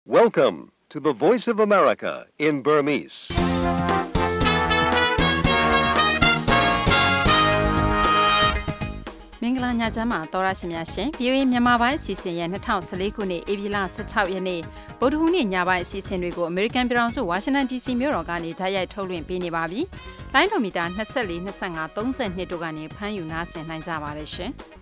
Welcome to the Voice of America in Burmese. ။မင်္ဂလာညချမ်းပါသောရရှိများရှင်။ VOA မြန်မာပိုင်းအစီအစဉ်ရဲ့2014ခုနှစ်ဧပြီလ16ရက်နေ့ဗုဒ္ဓဟူးနေ့ညပိုင်းအစီအစဉ်တွေကို American ပြည်ထောင်စု Washington DC မြို့တော်ကနေဓာတ်ရိုက်ထုတ်လွှင့်ပေးနေပါပြီ။လိုင်းဒိုမီတာ24 25 32တို့ကနေဖမ်းယူနားဆင်နိုင်ကြပါတယ်ရှင်။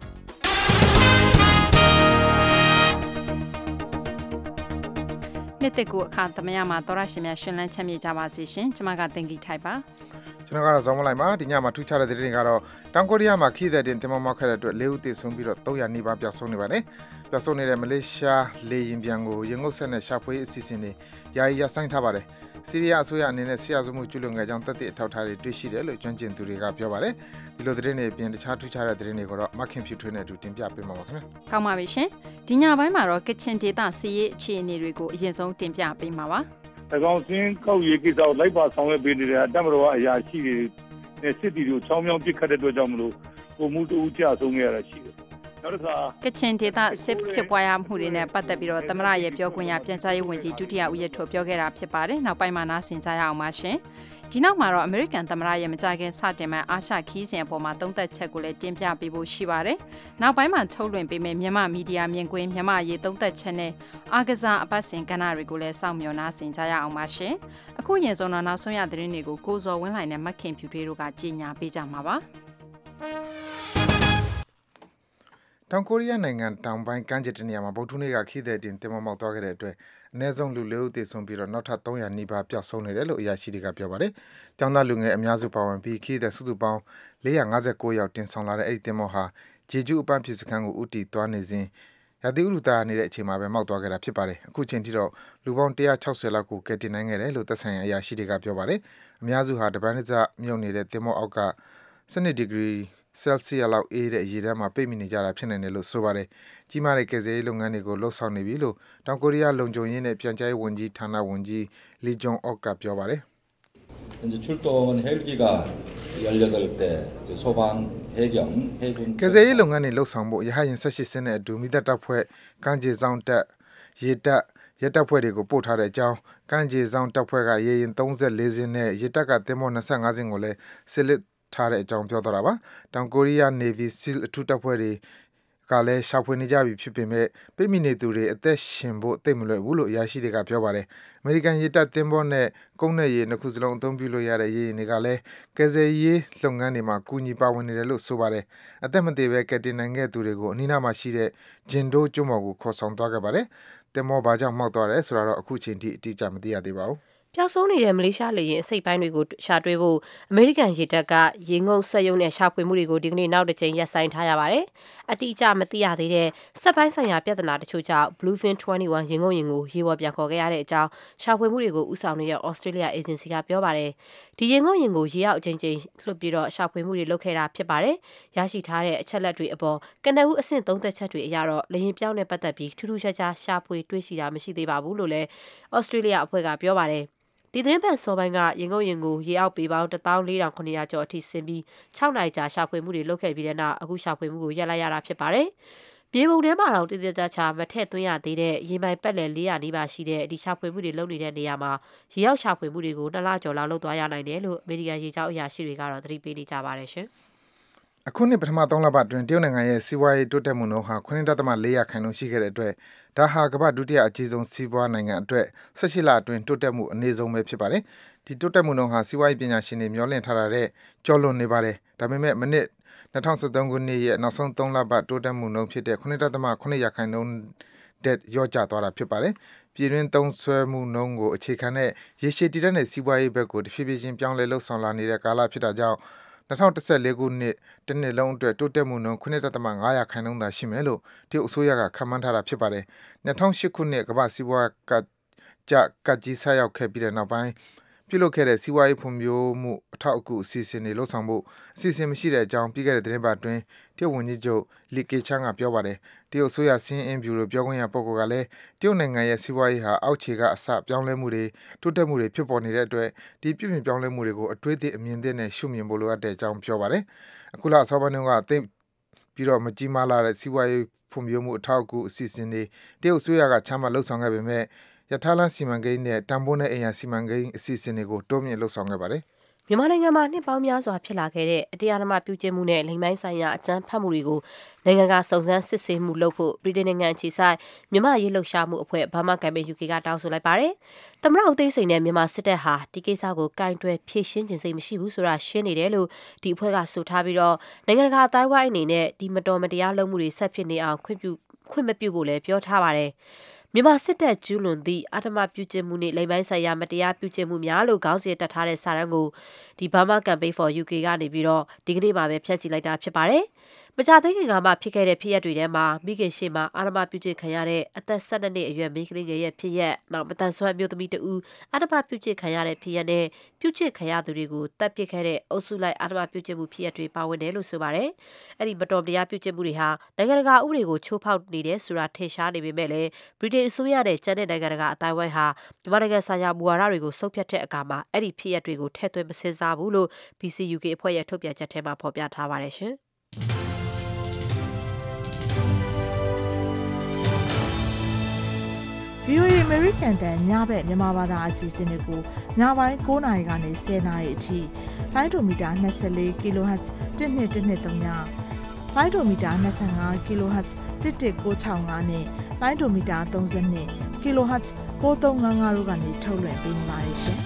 နေ့တက်ကိုအခါသမယမှာသောရရှိများရှင်လန်းချမ်းမြေကြပါစေရှင်။ကျွန်မကတင်ကြည့်ထိုက်ပါ။ကျွန်တော်ကတော့ဇောင်းမလိုက်ပါဒီညမှာထူးခြားတဲ့သတင်းတွေကတော့တောင်ကိုရီးယားမှာခီးတဲ့တင်တင်မောက်ခဲ့တဲ့အတွက်၄ဦးသေဆုံးပြီးတော့300နီးပါးပျောက်ဆုံးနေပါတယ်။ပျောက်ဆုံးနေတဲ့မလေးရှားလေယာဉ်ပြန်ကိုရင်ငုတ်ဆက်နဲ့ရှာဖွေအစီအစဉ်တွေယာယီရပ်ဆိုင်းထားပါတယ်။ဆီးရီးယားအစိုးရအနေနဲ့ဆရာစုမှုကျူးလွန်ခဲ့ကြောင်းသက်သေအထောက်အထားတွေတွေ့ရှိတယ်လို့ကျွမ်းကျင်သူတွေကပြောပါတယ်။ဒီလိုသတင်းတွေအပြင်တခြားထူးခြားတဲ့သတင်းတွေကိုတော့မခင်ဖြူထွေးနဲ့အတူတင်ပြပေးမှာပါခင်ဗျာ။ကောင်းပါပြီရှင်။ဒီညပိုင်းမှာတော့ကချင်ဒေသစီးရေးအခြေအနေတွေကိုအရင်ဆုံးတင်ပြပေးမှာပါ။၎င်းစင်းကောက်ရေးကိစ္စကိုလိုက်ပါဆောင်ရွက်ပေးနေတဲ့အတက်မတော်အရာရှိတွေနဲ့စစ်တီတွေကိုချောင်းမြောင်းပစ်ခတ်တဲ့အတွက်ကြောင့်မလို့ပုံမှုတူကြဆုံးခဲ့ရတာရှိတယ်။နောက်တစ်ခါကချင်ဒေသစစ်ဖြစ်ပွားရမှုတွေနဲ့ပတ်သက်ပြီးတော့သမရရဲ့ပြောခွင့်ရပြန်ကြားရေးဝန်ကြီးဒုတိယဦးရထိုပြောခဲ့တာဖြစ်ပါတယ်။နောက်ပိုင်းမှာနားဆင်ကြရအောင်ပါရှင်။ဒီနောက်မှာတော့ American သမရရဲ့မကြခင်စတင်မဲ့အာရှခီးစဉ်အပေါ်မှာသုံးသက်ချက်ကိုလည်းတင်ပြပေးဖို့ရှိပါတယ်။နောက်ပိုင်းမှာထုတ်လွှင့်ပေးမယ့်မြန်မာမီဒီယာမြင်ကွင်းမြန်မာရေးသုံးသက်ချက်နဲ့အာကစားအပတ်စဉ်ကဏ္ဍတွေကိုလည်းစောင့်မျှော်နားဆင်ကြရအောင်ပါရှင်။အခုရင်ဆုံးတော့နောက်ဆုံးရသတင်းတွေကိုကိုဇော်ဝင်းလှိုင်နဲ့မခင်ဖြူထွေးတို့ကကြီးညာပေးကြမှာပါ။တောင်ကိုရီးယားနိုင်ငံတောင်ပိုင်းကမ်းခြေတနေရာမှာဗုဒ္ဓနေ့ကခီးတဲ့တင်တင်မောက်သွားခဲ့တဲ့အတွက်အနည်းဆုံးလူ၄ဦးသေဆုံးပြီးတော့နောက်ထပ်300နီးပါးပျောက်ဆုံးနေတယ်လို့အရာရှိတွေကပြောပါတယ်။ကျောင်းသားလူငယ်အများစုပါဝင်ပြီးခီးတဲ့စုစုပေါင်း459ယောက်တင်ဆောင်လာတဲ့အဲ့ဒီတင်မောဟာဂျေဂျူးအပန်းဖြေစခန်းကိုဦးတည်သွားနေစဉ်ရာသီဥတုသားနေတဲ့အချိန်မှာပဲမောက်သွားခဲ့တာဖြစ်ပါတယ်။အခုချိန်ထိတော့လူပေါင်း160လောက်ကိုကယ်တင်နိုင်ခဲ့တယ်လို့သက်ဆိုင်ရာအရာရှိတွေကပြောပါတယ်။အများစုဟာတပန်းတစမြုပ်နေတဲ့တင်မောအောက်က12ဒီဂရီဆယ်စီယပ်လောက်အေးတဲ့ရေထဲမှာပိတ်မိနေကြတာဖြစ်နေတယ်လို့ဆိုပါတယ်။ကြီးမားတဲ့ကယ်ဆယ်ရေးလုပ်ငန်းတွေကိုလှုပ်ဆောင်နေပြီလို့တောင်ကိုရီးယားလုံခြုံရေးနဲ့ပြန်ကြားရေးဝန်ကြီးဌာနဝန်ကြီးလီဂျွန်အော့ကပြောပါတယ်။이제 출동은 헬기가 18대 소방 해경 해군 ကယ်ဆယ်ရေးလုပ်ငန်းတွေလှုပ်ဆောင်ဖို့ရဟရင်18စင်းနဲ့အတူမိသက်တပ်ဖွဲ့ကမ်းခြေဆောင်တပ်ရေတပ်ရဲတပ်ဖွဲ့တွေကိုပို့ထားတဲ့အကြောင်းကမ်းခြေဆောင်တပ်ဖွဲ့ကရေရင်34စင်းနဲ့ရေတပ်ကသင်္ဘော25စင်းကိုလည်းစစ်လက်ထားတဲ့အကြောင်းပြောသွားတာပါတောင်ကိုရီးယား Navy SEAL အထူးတပ်ဖွဲ့တွေကလည်းရှာဖွေနေကြပြီဖြစ်ပေမဲ့ပိတ်မိနေသူတွေအသက်ရှင်ဖို့သိမလွယ်ဘူးလို့အရာရှိတွေကပြောပါတယ်အမေရိကန်ရေတပ်သင်္ဘောနဲ့ကုန်းနဲ့ရေနှစ်ခုစလုံးအသုံးပြုလို့ရတဲ့ရေယာဉ်တွေကလည်းကယ်ဆယ်ရေးလုပ်ငန်းတွေမှာကူညီပါဝင်နေတယ်လို့ဆိုပါတယ်အသက်မသေးပဲကယ်တင်နိုင်ခဲ့သူတွေကိုအနီးနားမှာရှိတဲ့ဂျင်ဒိုးကျွန်းပေါ်ကိုခေါ်ဆောင်သွားခဲ့ပါတယ်သင်္ဘောဘာကြောင့်မှောက်သွားတယ်ဆိုတာတော့အခုချိန်ထိအတိအကျမသိရသေးပါဘူးပျောက်ဆုံးနေတဲ့မလေးရှားလေယာဉ်အစိတ်ပိုင်းတွေကိုရှာတွေ့ဖို့အမေရိကန်ရေတပ်ကရေငုံစက်ရုံနဲ့ရှာဖွေမှုတွေကိုဒီကနေ့နောက်တစ်ချိန်ရပ်ဆိုင်းထားရပါတယ်။အတိအကျမသိရသေးတဲ့စက်ပိုင်းဆိုင်ရာပြဿနာတချို့ကြောင့် Bluefin 21ရေငုံရင်ကိုရေပေါ်ပြန်ခေါ်ခဲ့ရတဲ့အကြောင်းရှာဖွေမှုတွေကိုဦးဆောင်နေတဲ့ Australia Agency ကပြောပါတယ်။ဒီရေငုံရင်ကိုရေအောက်အကြိမ်ကြိမ်လွှတ်ပြီးတော့ရှာဖွေမှုတွေလုပ်ခဲ့တာဖြစ်ပါတယ်။ရရှိထားတဲ့အချက်လက်တွေအပေါ်ကနဦးအဆင့်သုံးသက်ချက်တွေအရတော့လေယာဉ်ပြောင်းနဲ့ပတ်သက်ပြီးထူးထူးခြားခြားရှာဖွေတွေ့ရှိတာမရှိသေးပါဘူးလို့လည်း Australia အဖွဲ့ကပြောပါတယ်။ဒီသတင်းပတ်စောပိုင်းကရင်ငုံရင်ကိုရေအောက်ပေပေါင်း14900ကျော်အထိဆင်းပြီး6နိုင်ကြာရှာဖွေမှုတွေလုပ်ခဲ့ပြီးတဲ့နောက်အခုရှာဖွေမှုကိုရပ်လိုက်ရတာဖြစ်ပါတယ်။မြေပုံထဲမှာတော့တည်တည်တချာမထည့်သွင်းရသေးတဲ့ရေမိုင်ပတ်လည်400နီးပါးရှိတဲ့ဒီရှာဖွေမှုတွေလုပ်နေတဲ့နေရာမှာရေအောက်ရှာဖွေမှုတွေကို2လကျော်လောက်လုပ်သွားရနိုင်တယ်လို့အမေရိကန်ရေကြောင်းအရာရှိတွေကတော့သတိပေးနေကြပါတယ်ရှင်။အခုနှစ်ပထမ3လပတ်အတွင်းတရုတ်နိုင်ငံရဲ့စီးပွားရေးတိုးတက်မှုနှုန်းဟာ9.4%ရှိခဲ့တဲ့အတွက်ဒါဟာကမ္ဘာဒုတိယအကြီးဆုံးစီးပွားနိုင်ငံအတွက်18လအတွင်းတိုးတက်မှုအနည်းဆုံးပဲဖြစ်ပါတယ်။ဒီတိုးတက်မှုနှုန်းဟာစီးပွားရေးပညာရှင်တွေမျှော်လင့်ထားတဲ့ကျော်လွန်နေပါတယ်။ဒါပေမဲ့မနစ်2013ခုနှစ်ရဲ့နောက်ဆုံး3လပတ်တိုးတက်မှုနှုန်းဖြစ်တဲ့9.9%တဲ့ရော့ကျသွားတာဖြစ်ပါတယ်။ပြည်တွင်းသုံးစွဲမှုနှုန်းကိုအခြေခံတဲ့ရေရှည်တည်တဲ့စီးပွားရေးဘက်ကိုတဖြည်းဖြည်းချင်းပြောင်းလဲလှုပ်ဆောင်လာနေတဲ့ကာလဖြစ်တာကြောင့်2014ခုနှစ်တနှစ်လုံးအတွက်တိုးတက်မှုနှုန်း9.5%သာရှိမယ်လို့တရုတ်အစိုးရကခန့်မှန်းထားတာဖြစ်ပါတယ်။2008ခုနှစ်ကမ္ဘာစီးပွားကကြီးဆိုက်ရောက်ခဲ့ပြီးတဲ့နောက်ပိုင်းပြုလုပ်ခဲ့တဲ့စီးပွားရေးဖွံ့ဖြိုးမှုအထောက်အကူအစီအစဉ်တွေလှုပ်ဆောင်ဖို့အစီအစဉ်မရှိတဲ့အကြောင်းပြီးခဲ့တဲ့သတင်းပတ်အတွင်းတရုတ်ဝန်ကြီးချုပ်လီကေချန်ကပြောပါတယ်။တရုတ်အစိုးရစင်းအင်ဗျူရိုပြောခွင့်ရပုဂ္ဂိုလ်ကလည်းတရုတ်နိုင်ငံရဲ့စီးပွားရေးဟာအောက်ခြေကအစပြောင်းလဲမှုတွေတိုးတက်မှုတွေဖြစ်ပေါ်နေတဲ့အတွက်ဒီပြည်ပြင်ပြောင်းလဲမှုတွေကိုအတွေးအသစ်အမြင်သစ်နဲ့ရှုမြင်ဖို့လိုအပ်တဲ့အကြောင်းပြောပါတယ်။အခုလအစောပိုင်းတုန်းကသိပြီးတော့မကြီးမားလာတဲ့စီးပွားရေးဖွံ့ဖြိုးမှုအထောက်အကူအစီအစဉ်တွေတရုတ်အစိုးရကချမှတ်လှုပ်ဆောင်ခဲ့ပေမဲ့ရထားလမ်းစီမံကိန်းနဲ့တန်ဖိုးနဲ့အိမ်ယာစီမံကိန်းအစီအစဉ်တွေကိုတိုးမြင့်လှုပ်ဆောင်ခဲ့ပါတယ်မြန်မာနိုင်ငံမှာနှစ်ပေါင်းများစွာဖြစ်လာခဲ့တဲ့အတရားဓမ္မပြုကျင့်မှုနဲ့လိမ်ပိုင်းဆိုင်ရာအကြမ်းဖက်မှုတွေကိုနိုင်ငံကစုံစမ်းစစ်ဆေးမှုလုပ်ဖို့ဗြိတိန်နိုင်ငံအခြေစိုက်မြန်မာရေးလှုပ်ရှားမှုအဖွဲ့ဘာမာကမ်ပိန်း UK ကတောင်းဆိုလိုက်ပါတယ်။သမ္မတဦးသိန်းစိန်နဲ့မြန်မာစစ်တပ်ဟာဒီကိစ္စကိုကင်တွယ်ဖြေရှင်းခြင်းစိတ်မရှိဘူးဆိုတာရှင်းနေတယ်လို့ဒီအဖွဲ့ကဆိုထားပြီးတော့နိုင်ငံတကာအတိုင်းဝိုင်းအနေနဲ့ဒီမတော်မတရားလုပ်မှုတွေဆက်ဖြစ်နေအောင်ခွင့်မပြုဖို့လည်းပြောထားပါတယ်။မြန်မာစစ်တပ်ကျူးလွန်သည့်အဓမ္မပြုကျင့်မှုနဲ့လိမ်ပိုင်းဆိုင်ရာမတရားပြုကျင့်မှုများလို့ခေါင်းစဉ်တက်ထားတဲ့စာတမ်းကိုဒီ Burma Campaign for UK ကနေပြီးတော့ဒီကနေ့မှာပဲဖျက်ချီလိုက်တာဖြစ်ပါတယ်။မကြသေးခင်ကမှဖြစ်ခဲ့တဲ့ဖြစ်ရပ်တွေထဲမှာမိခင်ရှေ့မှာအဓမ္မပြုကျင့်ခံရတဲ့အသက်12နှစ်အရွယ်မိန်းကလေးငယ်ရဲ့ဖြစ်ရပ်နောက်မတန်ဆွမ်းမျိုးသမီးတဦးအဓမ္မပြုကျင့်ခံရတဲ့ဖြစ်ရပ်နဲ့ပြုကျင့်ခံရသူတွေကိုတပ်ပစ်ခဲ့တဲ့အုပ်စုလိုက်အဓမ္မပြုကျင့်မှုဖြစ်ရပ်တွေပါဝင်တယ်လို့ဆိုပါတယ်။အဲ့ဒီမတော်တရားပြုကျင့်မှုတွေဟာနိုင်ငံတကာဥပဒေကိုချိုးဖောက်နေတယ်ဆိုတာထင်ရှားနေပေမဲ့လည်းဗြိတိန်အစိုးရနဲ့ကျန်တဲ့နိုင်ငံတကာအတိုင်းဝိုင်းဟာမြန်မာနိုင်ငံဆိုင်ရာမူဝါဒတွေကိုစုပ်ဖြတ်တဲ့အခါမှာအဲ့ဒီဖြစ်ရပ်တွေကိုထည့်သွင်းမစင်စားဘူးလို့ BCUK အဖွဲ့ရဲ့ထုတ်ပြန်ချက်ထဲမှာဖော်ပြထားပါတယ်ရှင်။ VOA American တန်ညဘက်မြန်မာဘာသာအစီအစဉ်တွေကိုညပိုင်း9:00နာရီကနေ10:00နာရီအထိလိုင်းဒိုမီတာ24 kHz 1213ညလိုင်းဒိုမီတာ25 kHz 11965နဲ့လိုင်းဒိုမီတာ32 kHz 9355တို့ကနေထုတ်လွှင့်ပေးနေပါတယ်ရှင်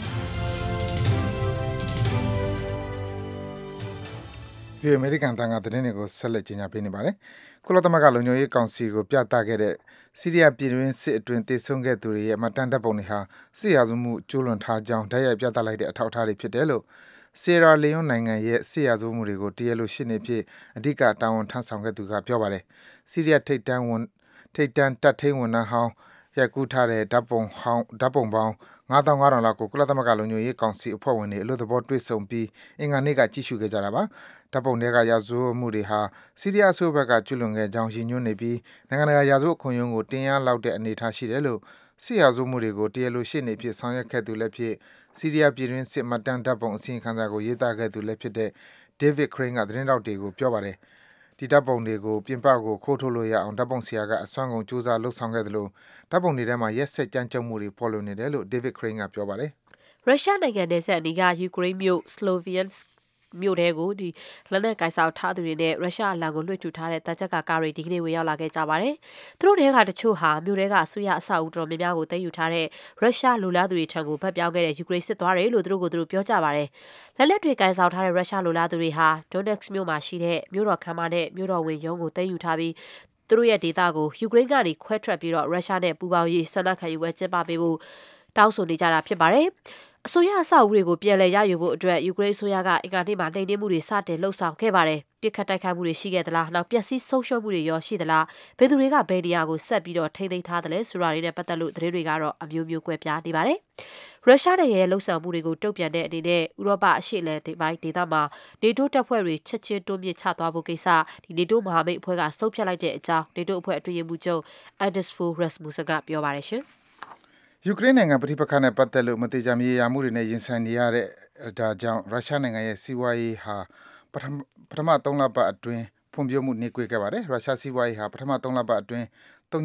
။ဒီအမေရိကန်တန်ကသတင်းတွေကိုဆက်လက်ကြီးညာပေးနေပါတယ်။ကုလသမဂ္ဂလုံခြုံရေးကောင်စီကိုပြသခဲ့တဲ့ဆီးရီးယားပြည်တွင်းစစ်အတွင်းသေဆုံးခဲ့သူတွေရဲ့မှတ်တမ်းဓာတ်ပုံတွေဟာစစ်ရာဇဝမှုကျူးလွန်ထားကြောင်းဓာတ်ရိုက်ပြသလိုက်တဲ့အထောက်အထားတွေဖြစ်တယ်လို့ဆီရာလီယွန်နိုင်ငံရဲ့စစ်ရာဇဝမှုတွေကိုတရားလိုရှင်းနေဖြစ်အဓိကတာဝန်ထမ်းဆောင်ခဲ့သူကပြောပါတယ်။ဆီးရီးယားထိပ်တန်းတပ်ထိန်းဝန်ထမ်းဟောင်းရိုက်ကူးထားတဲ့ဓာတ်ပုံပေါင်း9500လောက်ကိုကုလသမဂ္ဂလုံခြုံရေးကောင်စီအဖွဲ့ဝင်တွေအလို့သဘောတွေ့ဆုံပြီးအင်္ဂါနေ့ကကြည့်ရှုခဲ့ကြတာပါ။ဓာတ်ပုံတွေကရာဇဝမှုတွေဟာဆီးရီးယားအစိုးရဘက်ကကျူးလွန်ခဲ့ကြောင်းရည်ညွှန်းနေပြီးနိုင်ငံတကာရာဇဝတ်ခုံရုံးကိုတင်ရလောက်တဲ့အနေအထားရှိတယ်လို့စစ်ရာဇဝမှုတွေကိုတရားလိုရှင်းနေဖြစ်ဆောင်ရွက်ခဲ့သူလည်းဖြစ်ဆီးရီးယားပြည်တွင်းစစ်မှတ်တမ်းဓာတ်ပုံအစီရင်ခံစာကိုရေးသားခဲ့သူလည်းဖြစ်တဲ့ David Crane ကသတင်းတောက်တွေကိုပြောပါတယ်။ဒီဓာတ်ပုံတွေကိုပြင်ပကိုခိုးထုတ်လို့ရအောင်ဓာတ်ပုံဆရာကအစွမ်းကုန်ကြိုးစားလှုပ်ဆောင်ခဲ့သလိုဓာတ်ပုံတွေထဲမှာရက်စက်ကြမ်းကြုတ်မှုတွေဖော်လို့နေတယ်လို့ David Crane ကပြောပါတယ်။ရုရှားနိုင်ငံနယ်စပ်အနီးကယူကရိန်းမြို့ Sloviansk မြို့ထဲကိုဒီလက်နက်ကိုင်ဆောင်ထားသူတွေနဲ့ရုရှားအလံကိုလွှင့်ထူထားတဲ့တန်ချက်ကကားတွေဒီကနေ့ဝင်ရောက်လာခဲ့ကြပါတယ်။သူတို့တွေကတချို့ဟာမြို့ထဲကအစိုးရအဆောက်အဦတော်များများကိုသိမ်းယူထားတဲ့ရုရှားလူလားသူတွေထံကိုဗတ်ပြောင်းခဲ့တဲ့ယူကရိန်းစစ်သားတွေလို့သူတို့ပြောကြပါတယ်။လက်နက်တွေကိုင်ဆောင်ထားတဲ့ရုရှားလူလားသူတွေဟာ Donetsk မြို့မှာရှိတဲ့မြို့တော်ခမ်းမနဲ့မြို့တော်ဝင်ရုံးကိုသိမ်းယူထားပြီးသူတို့ရဲ့ဒေသကိုယူကရိန်းကနေခွဲထွက်ပြီးတော့ရုရှားနဲ့ပူးပေါင်းရေးဆန္ဒခံယူပွဲကျင်းပပေးဖို့တောင်းဆိုနေကြတာဖြစ်ပါတယ်။အစိုးရအဆောက်အဦတွေကိုပြန်လည်ရယူဖို့အတွက်ယူကရိန်းအစိုးရကအင်္ဂါနေ့မှာနှိမ်နင်းမှုတွေစတင်လှုပ်ဆောင်ခဲ့ပါတယ်။ပြစ်ခတ်တိုက်ခိုက်မှုတွေရှိခဲ့သလားနောက်ပျက်စီးဆုံးရှုံးမှုတွေရောရှိသလားဘယ်သူတွေကဘယ်နေရာကိုဆက်ပြီးတော့ထိန်းသိမ်းထားသလဲဆိုတာတွေနဲ့ပတ်သက်လို့သတင်းတွေကတော့အမျိုးမျိုးကွဲပြားနေပါတယ်။ရုရှားနိုင်ငံရဲ့လှုပ်ဆောင်မှုတွေကိုတုံ့ပြန်တဲ့အနေနဲ့ဥရောပအရှေ့အလယ်ပိုင်းဒေသမှာနေတိုးတပ်ဖွဲ့တွေချက်ချင်းတိုးမြင့်ချသွားဖို့ကိစ္စဒီနေတိုးမဟာမိတ်အဖွဲ့ကဆုံးဖြတ်လိုက်တဲ့အကြောင်းနေတိုးအဖွဲ့အတွင်းရေးမှူးချုပ် Anders Fogh Rasmussen ကပြောပါတယ်ရှင်။ယူကရိန်းနိုင်ငံပဋိပက္ခနဲ့ပတ်သက်လို့မတိကျမြေယာမှုတွေနဲ့ရင်ဆိုင်နေရတဲ့ဒါကြောင့်ရုရှားနိုင်ငံရဲ့စီးပွားရေးဟာပထမ3လပတ်အတွင်းဖွံ့ဖြိုးမှုနှေးကွေးခဲ့ပါတယ်ရုရှားစီးပွားရေးဟာပထမ3လပတ်အတွင်း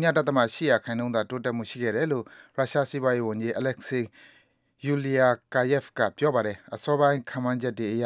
3.8%သာတိုးတက်မှုရှိခဲ့တယ်လို့ရုရှားစီးပွားရေးဝန်ကြီး Alexei Yuliakayev ကပြောပါတယ်အစောပိုင်းခန့်မှန်းချက်တွေအရ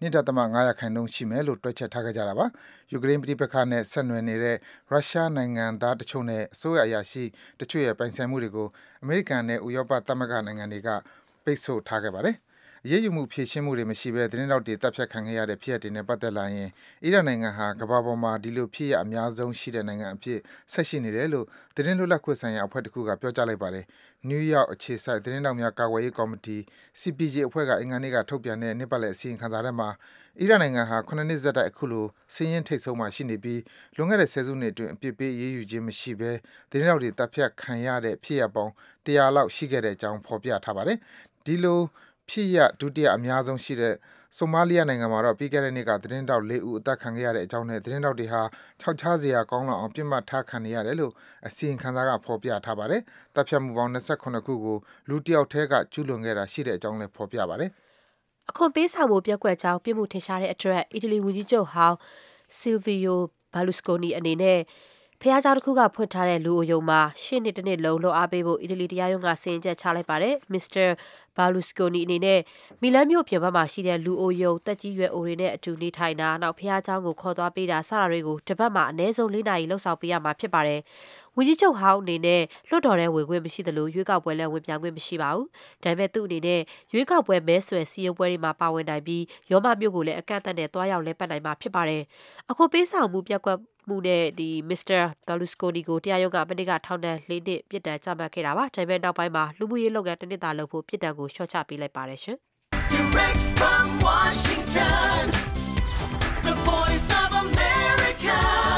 2.5%ရှိမယ်လို့တွက်ချက်ထားခဲ့ကြတာပါယူကရိန်းပြည်ပခါနဲ့ဆက်နွယ်နေတဲ့ရုရှားနိုင်ငံသားတချို့နဲ့အစိုးရအရာရှိတချို့ရဲ့ပိုင်ဆိုင်မှုတွေကိုအမေရိကန်နဲ့ဥရောပသမဂ္ဂနိုင်ငံတွေကပိတ်ဆို့ထားခဲ့ပါတယ်အရေးယူမှုဖြည့်ရှင်းမှုတွေမရှိဘဲသတင်းတောက်တွေတပ်ဖြတ်ခံခဲ့ရတဲ့ဖြစ်ရပ်တွေနဲ့ပတ်သက်လာရင်အီရန်နိုင်ငံဟာကမ္ဘာပေါ်မှာဒီလိုဖြစ်ရအများဆုံးရှိတဲ့နိုင်ငံအဖြစ်ဆက်ရှိနေတယ်လို့သတင်းလွတ်လပ်ခွင့်ဆိုင်ရာအဖွဲ့တစ်ခုကပြောကြားလိုက်ပါတယ်နယူးယောက်အခြေစိုက်သတင်းတောက်များကာကွယ်ရေးကော်မတီ CPJ အဖွဲ့ကအင်္ဂါနေ့ကထုတ်ပြန်တဲ့နှစ်ပတ်လည်အစီရင်ခံစာထဲမှာအီရန်နိုင်ငံဟာ9နှစ်ဆက်တိုက်အခုလိုစည်ရင်ထိတ်ဆုံးမှရှိနေပြီးလွန်ခဲ့တဲ့ဆယ်စုနှစ်အတွင်းအပြစ်ပေးရေးယူခြင်းမရှိဘဲသတင်းတောက်တွေတပ်ဖြတ်ခံရတဲ့ဖြစ်ရပ်ပေါင်း100လောက်ရှိခဲ့တဲ့အကြောင်းဖော်ပြထားပါတယ်ဒီလိုဖြစ်ရဒုတိယအများဆုံးရှိတဲ့ဆိုမာလီယာနိုင်ငံမှာတော့ပြီးခဲ့တဲ့နှစ်ကသတင်းတောက်4ဦးအသက်ခံခဲ့ရတဲ့အကြောင်းနဲ့သတင်းတောက်တွေဟာခြောက်ခြားစရာကောင်းလောက်အောင်ပြစ်မှတ်ထားခံနေရတယ်လို့အစီရင်ခံစာကဖော်ပြထားပါတယ်။တပ်ဖြတ်မှုပေါင်း28ခုကိုလူတစ်ယောက်တည်းကကျူးလွန်ခဲ့တာရှိတဲ့အကြောင်းလည်းဖော်ပြပါတယ်။အခွန်ပေးဆောင်မှုပြက်ကွက်ကြောင်းပြစ်မှုထင်ရှားတဲ့အတွက်အီတလီဝန်ကြီးချုပ်ဟောင်း Silvio Berlusconi အနေနဲ့ဖះเจ้าတစ်ခုကဖွင့်ထားတဲ့လူအိုယုံမှာရှစ်နှစ်တစ်နှစ်လုံးလှော်အားပေးဖို့အီတလီတရားရုံးကစီရင်ချက်ချလိုက်ပါတယ်မစ္စတာဘာလူစကိုနီအနေနဲ့မီလန်မြို့ပြင်ပမှာရှိတဲ့လူအိုယုံတက်ကြီးရွယ်အိုတွေနဲ့အတူနေထိုင်တာနောက်ဖះเจ้าကိုခေါ်သွားပေးတာစတာတွေကိုတစ်ပတ်မှာအနည်းဆုံး4 နာရီလှုပ်ဆောင်ပေးရမှာဖြစ်ပါတယ်ဝန်ကြီးချုပ်ဟောင်းအနေနဲ့လွတ်တော်တဲ့ဝင်ခွင့်မရှိသလိုရွေးကောက်ပွဲလည်းဝင်ပြခွင့်မရှိပါဘူး။ဒါပေမဲ့သူ့အနေနဲ့ရွေးကောက်ပွဲမဲဆွယ်စီရင်ပွဲတွေမှာပါဝင်နိုင်ပြီးရောမမြို့ကိုလည်းအကန့်အသတ်နဲ့တွားရောက်လဲပတ်နိုင်မှာဖြစ်ပါတယ်။အခုပေးဆောင်မှုပြက်ကွက်မှုနဲ့မစ္စတာဘာလူစကိုနီကိုတရားရုံးကမနေ့ကထောင်ဒဏ်4 နှစ်ပြစ်ဒဏ်ချမှတ်ခဲ့တာပါ။ဒါပေမဲ့နောက်ပိုင်းမှာလူမှုရေးလုပ်ငန်းတစ်နှစ်သာလုပ်ဖို့ပြစ်ဒဏ်ကိုလျှော့ချပေးလိုက်ပါတယ်ရှင်။ Direct from Washington, the voice of America,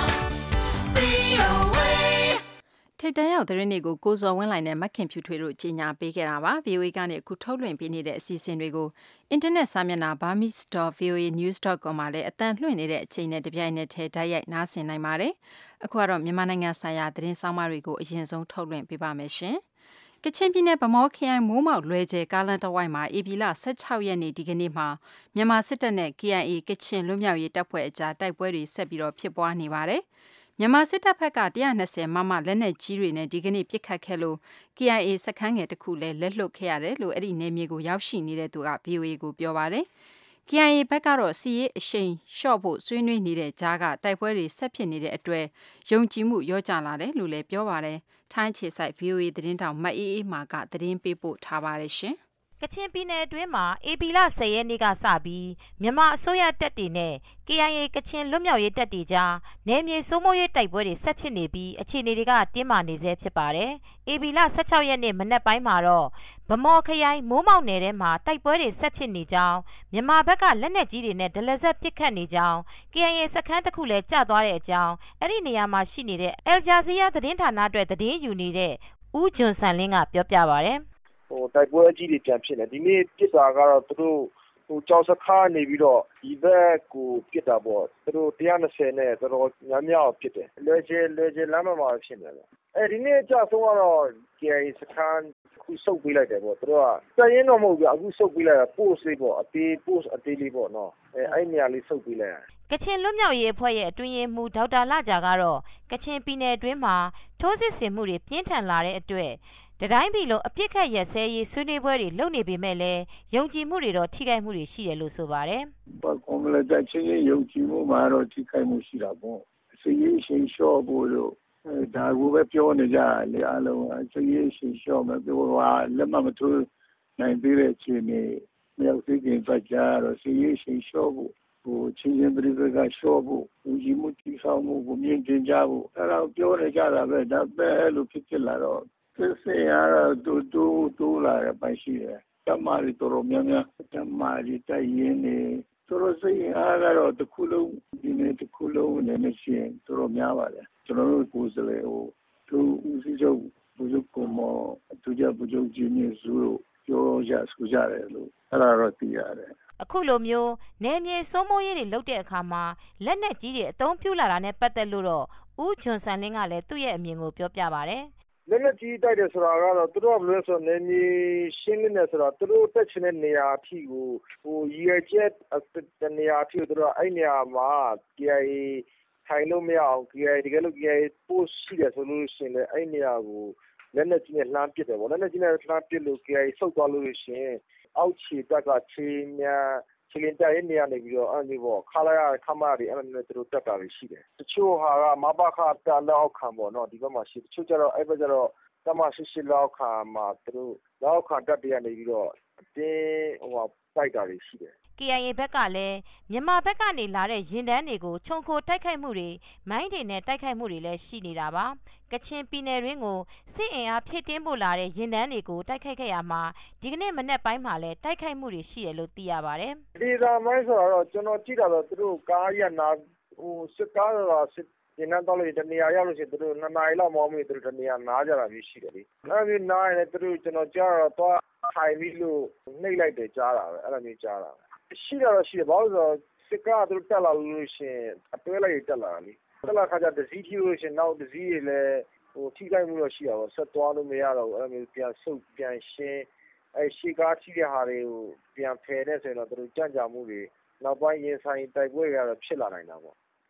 VOA ထိပ်တန်းရောက်သတင်းတွေကိုကိုဇော်ဝင်းလိုင်းနဲ့မခင်ဖြူထွေးတို့ကြီးညာပေးခဲ့တာပါ VOA ကနေအခုထုတ်လွှင့်ပေးနေတဲ့အစီအစဉ်တွေကိုအင်တာနက်စာမျက်နှာ burmese.voanews.com မှာလည်းအသံလွှင့်နေတဲ့အချိန်နဲ့တပြိုင်နက်တည်းတိုက်ရိုက်နားဆင်နိုင်ပါတယ်အခုကတော့မြန်မာနိုင်ငံဆိုင်ရာသတင်းဆောင်မတွေကိုအရင်ဆုံးထုတ်လွှင့်ပေးပါမယ်ရှင်ကချင်ပြည်နယ်ဗမောခရိုင်မိုးမောက်လွယ်ကျဲကားလမ်းတစ်ဝိုက်မှာဧပြီလ16ရက်နေ့ဒီကနေ့မှာမြန်မာစစ်တပ်နဲ့ KIA ကချင်လွတ်မြောက်ရေးတပ်ဖွဲ့အကြားတိုက်ပွဲတွေဆက်ပြီးတော့ဖြစ်ပွားနေပါတယ်မြန်မာစစ်တပ်ဘက်က120မမလက်နက်ကြီးတွေနဲ့ဒီကနေ့ပစ်ခတ်ခဲ့လို့ KIA စခန်းငယ်တစ်ခုလည်းလက်လွတ်ခဲ့ရတယ်လို့အဲ့ဒီနယ်မြေကိုရောက်ရှိနေတဲ့သူက VOA ကိုပြောပါတယ်။ KIA ဘက်ကတော့စီရေးအရှိန်လျှော့ဖို့ဆွေးနွေးနေတဲ့ကြားကတိုက်ပွဲတွေဆက်ဖြစ်နေတဲ့အတွက်ယုံကြည်မှုရောကျလာတယ်လို့လည်းပြောပါတယ်။ထိုင်းခြေဆိုင် VOA သတင်းတောင်မအေးအေးမာကသတင်းပေးပို့ထားပါတယ်ရှင်။ကချင်ပြည်နယ်အတွင်းမှာဧပြီလ10ရက်နေ့ကစပြီးမြန်မာအစိုးရတပ်တွေနဲ့ KIA ကချင်လွတ်မြောက်ရေးတပ်တွေကြားနယ်မြေစိုးမိုးရေးတိုက်ပွဲတွေဆက်ဖြစ်နေပြီးအခြေအနေတွေကတင်းမာနေဆဲဖြစ်ပါတယ်။ဧပြီလ16ရက်နေ့မနက်ပိုင်းမှာတော့ဗမော်ခရိုင်မိုးမောက်နယ်ထဲမှာတိုက်ပွဲတွေဆက်ဖြစ်နေကြောင်းမြန်မာဘက်ကလက်နက်ကြီးတွေနဲ့ဒလဇက်ပစ်ခတ်နေကြောင်း KIA စခန်းတစ်ခုလည်းကျသွားတဲ့အကြောင်းအဲ့ဒီနေရာမှာရှိနေတဲ့ Al Jazeera သတင်းဌာနအတွက်သတင်းယူနေတဲ့ဦးဂျွန်ဆန်လင်းကပြောပြပါဗျာတိုက်ပွဲအကြီးတွေပြန်ဖြစ်နေဒီနေ့ပြစ်တာကတော့သူတို့ကြောက်စခါနေပြီးတော့ဒီဘက်ကိုပြစ်တာပေါ့သူတို့120နဲ့တော်တော်များများပြစ်တယ်လွယ်ကျဲလမ်းမှာဖြစ်နေတယ်အဲဒီနေ့အကြဆုံးကတော့ KIA စခန်းခုစုပ်ပေးလိုက်တယ်ပေါ့သူတို့ကစရင်တော့မဟုတ်ဘူးအခုစုပ်ပေးလိုက်တာ post လေးပေါ့အသေးလေးပေါ့နော်အဲ့နေရာလေးစုပ်ပေးလိုက်ကချင်လွတ်မြောက်ရေးအဖွဲ့ရဲ့အတွင်းရေးမှူးဒေါက်တာလကြာကတော့ကချင်ပြည်နယ်အတွင်းမှာထိုးစစ်ဆင်မှုတွေပြင်းထန်လာတဲ့အတွက်တတိုင်းပြည်လုံးအပြစ်ခတ်ရက်စဲရေးဆွေးနွေးပွဲတွေလုပ်နေပေမဲ့လည်းယုံကြည်မှုတွေတော့ထိခိုက်မှုတွေရှိတယ်လို့ဆိုပါတယ်။ဘာကွန်မလဲတဲ့ချင်းယုံကြည်မှုမှာတော့ထိခိုက်မှုရှိတာပေါ့။စီရေးရှင်လျှော့ဖို့လို့ဒါကိုပဲပြောနေကြလေအလုံးစီရေးရှင်လျှော့မယ်ပြောတာလက်မထိုးနိုင်သေးတဲ့ချင်းနေမြောက်သိခင်ဖတ်ကြတော့စီရေးရှင်လျှော့ဖို့ချင်းပြည်ကလျှော့ဖို့ယုံကြည်မှုတိဆောက်မှုကိုမြင့်တင်ကြဖို့အဲ့ဒါပြောနေကြတာပဲဒါပဲလို့ဖြစ်လာတော့စစ်ရတိုးလာတဲ့ပိုင်ရှိတယ်။တမာရီတော်များများတမာရီတိုင်ရင်းနေတော်စိတ်အားကတော့တစ်ခုလုံးဒီနေ့တစ်ခုလုံးနဲ့ရှင်တော်များပါတယ်။ကျွန်တော်တို့ကိုယ်စားလှယ်သူဦးစီးချုပ်ဘုရားကုမသူကြဘုရားကြီးမြစုလို့ပြောရဆိုကြတယ်လို့အဲ့ဒါတော့သိရတယ်။အခုလိုမျိုးနယ်မြေစိုးမိုးရေးတွေလုပ်တဲ့အခါမှာလက်နက်ကြီးတွေအသုံးပြုလာတာနဲ့ပတ်သက်လို့တော့ဦးဂျွန်ဆန်လင်းကလည်းသူ့ရဲ့အမြင်ကိုပြောပြပါတယ်။လက်နက်ကြီးတိုက်တယ်ဆိုတာကတော့သူတို့ကဘယ်လိုဆိုနေမြေရှင်းနေဆိုတာသူတို့တက်ချင်တဲ့နေရာအထိကိုရည်ချက်တနေရာအထိသူတို့အဲ့နေရာမှာ KIA ထိုင်လို့မရအောင် KIA တကယ်လို့ KIA post ရှိတယ်ဆိုလို့ရှိရင်လည်းအဲ့နေရာကိုလက်နက်ကြီးနဲ့လှမ်းပစ်တယ်ပေါ့လက်နက်ကြီးနဲ့လှမ်းပစ်လို့ KIA ဆုတ်သွားလို့ရှိရင်အောက်ခြေဘက်ကခြေလင်းတိုက်ရဲ့နေရာနေပြီးတော့အဲ့ဒီပေါ့ခလာရခမရတွေအဲ့လိုမျိုးသူတို့တက်တာတွေရှိတယ်တချို့ဟာကမဘခတာလောက်ခံပေါ့နော်ဒီဘက်မှာရှိတချို့ကျတော့အဲ့ဘက်ကျတော့တမရှိလောက်ခံမှာသူတို့လောက်ခံတက်တွေကနေပြီးတော့အတင်းတိုက်တာတွေရှိတယ် KIA ဘက်ကလည်းမြန်မာဘက်ကနေလာတဲ့ရင်တန်းတွေကိုခြုံခိုတိုက်ခိုက်မှုတွေမိုင်းတွေနဲ့တိုက်ခိုက်မှုတွေလည်းရှိနေတာပါကချင်ပြည်နယ်တွင်းကိုစစ်အင်အားဖြည့်တင်းပို့လာတဲ့ရင်တန်းတွေကိုတိုက်ခိုက်ခဲ့ရမှာဒီကနေ့မနေ့ပိုင်းမှာလည်းတိုက်ခိုက်မှုတွေရှိတယ်လို့သိရပါတယ်ဒီသာမိုင်းဆိုတော့ကျွန်တော်ကြည့်တာတော့သူတို့ကားရနာစစ်ကားတော့ဒီနေ့တော့လေတနေရာရောက်လို့ရှိရင်သူတို့2နာရီလောက်မောင်းပြီးသူတို့တနေရာနားကြတာမျိုးရှိတယ်လေအဲ့ဒီနားရင်သူတို့ကျွန်တော်ကြားတော့ထိုင်ပြီးလို့နှိပ်လိုက်တယ်ကြားတာပဲအဲ့လိုမျိုးကြားတာရှိတာတော့ရှိတယ်ဘာလို့ဆိုတော့စစ်ကားသူတို့တက်လာလို့ရှိရင်အတွဲလိုက်တက်လာတယ်တက်လာခါကျဒစီထီလို့ရှိရင်နောက်ဒစီတွေလည်းထိခိုက်မှုတော့ရှိတာပေါ့ဆက်သွားလို့မရတော့ဘူးအဲ့လိုမျိုးပြန်ဆုတ်ပြန်ရှင်းအဲ့ရှေ့ကားထိတဲ့ဟာတွေကိုပြန်ဖယ်တဲ့ဆိုရင်တော့သူတို့ကြံ့ကြာမှုတွေနောက်ပိုင်းရင်ဆိုင်တိုက်ပွဲတွေကတော့ဖြစ်လာနိုင်တာပေါ့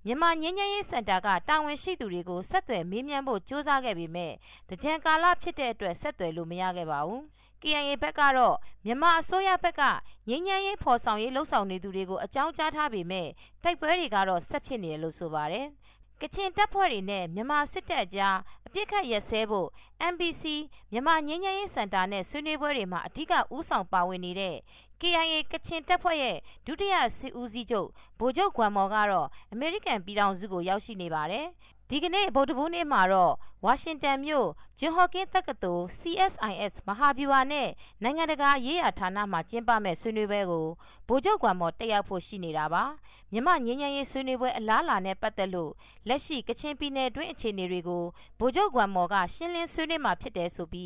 မြန်မာငြိမ်းချမ်းရေးစင်တာကတာဝန်ရှိသူတွေကိုဆက်သွယ်မေးမြန်းဖို့ကြိုးစားခဲ့ပေမဲ့တကြံကာလဖြစ်တဲ့အတွက်ဆက်သွယ်လို့မရခဲ့ပါဘူး KIA ဘက်ကတော့မြန်မာအစိုးရဘက်ကငြိမ်းချမ်းရေးဖော်ဆောင်ရေးလှုပ်ဆောင်နေသူတွေကိုအကြောင်းကြားထားပေမဲ့တိုက်ပွဲတွေကတော့ဆက်ဖြစ်နေတယ်လို့ဆိုပါတယ်ကချင်တပ်ဖွဲ့တွေနဲ့မြန်မာစစ်တပ်ကြားအပြစ်ခတ်ရက်စဲဖို့ MBC မြန်မာငြိမ်းချမ်းရေးစင်တာနဲ့ဆွေးနွေးပွဲတွေမှာအဓိကဦးဆောင်ပါဝင်နေတဲ့ KIA ကချင်တပ်ဖွဲ့ရဲ့ဒုတိယစစ်ဦးစီးချုပ်ဗိုလ်ချုပ်ဂွမ်မော်ကတော့အမေရိကန်ပြည်ထောင်စုကိုရောက်ရှိနေပါတယ်ဒီကနေ့ဗုဒ္ဓဘူးနေ့မှာတော့ဝါရှင်တန်မြို့ဂျွန်ဟော့ကင်းတက္ကသိုလ် CSIS မဟာဗျူဟာနဲ့နိုင်ငံတကာရေးရာဌာနမှကျင်းပမဲ့ဆွေးနွေးပွဲကိုဗိုလ်ချုပ်ဂွမ်မော်တက်ရောက်ဖို့ရှိနေတာပါမြန်မာငြိမ်းချမ်းရေးဆွေးနွေးပွဲအလားအလာနဲ့ပတ်သက်လို့လက်ရှိကချင်ပြည်နယ်တွင်းအခြေအနေတွေကိုဗိုလ်ချုပ်ဂွမ်မော်ကရှင်းလင်းဆွေးနွေးမှာဖြစ်တယ်ဆိုပြီး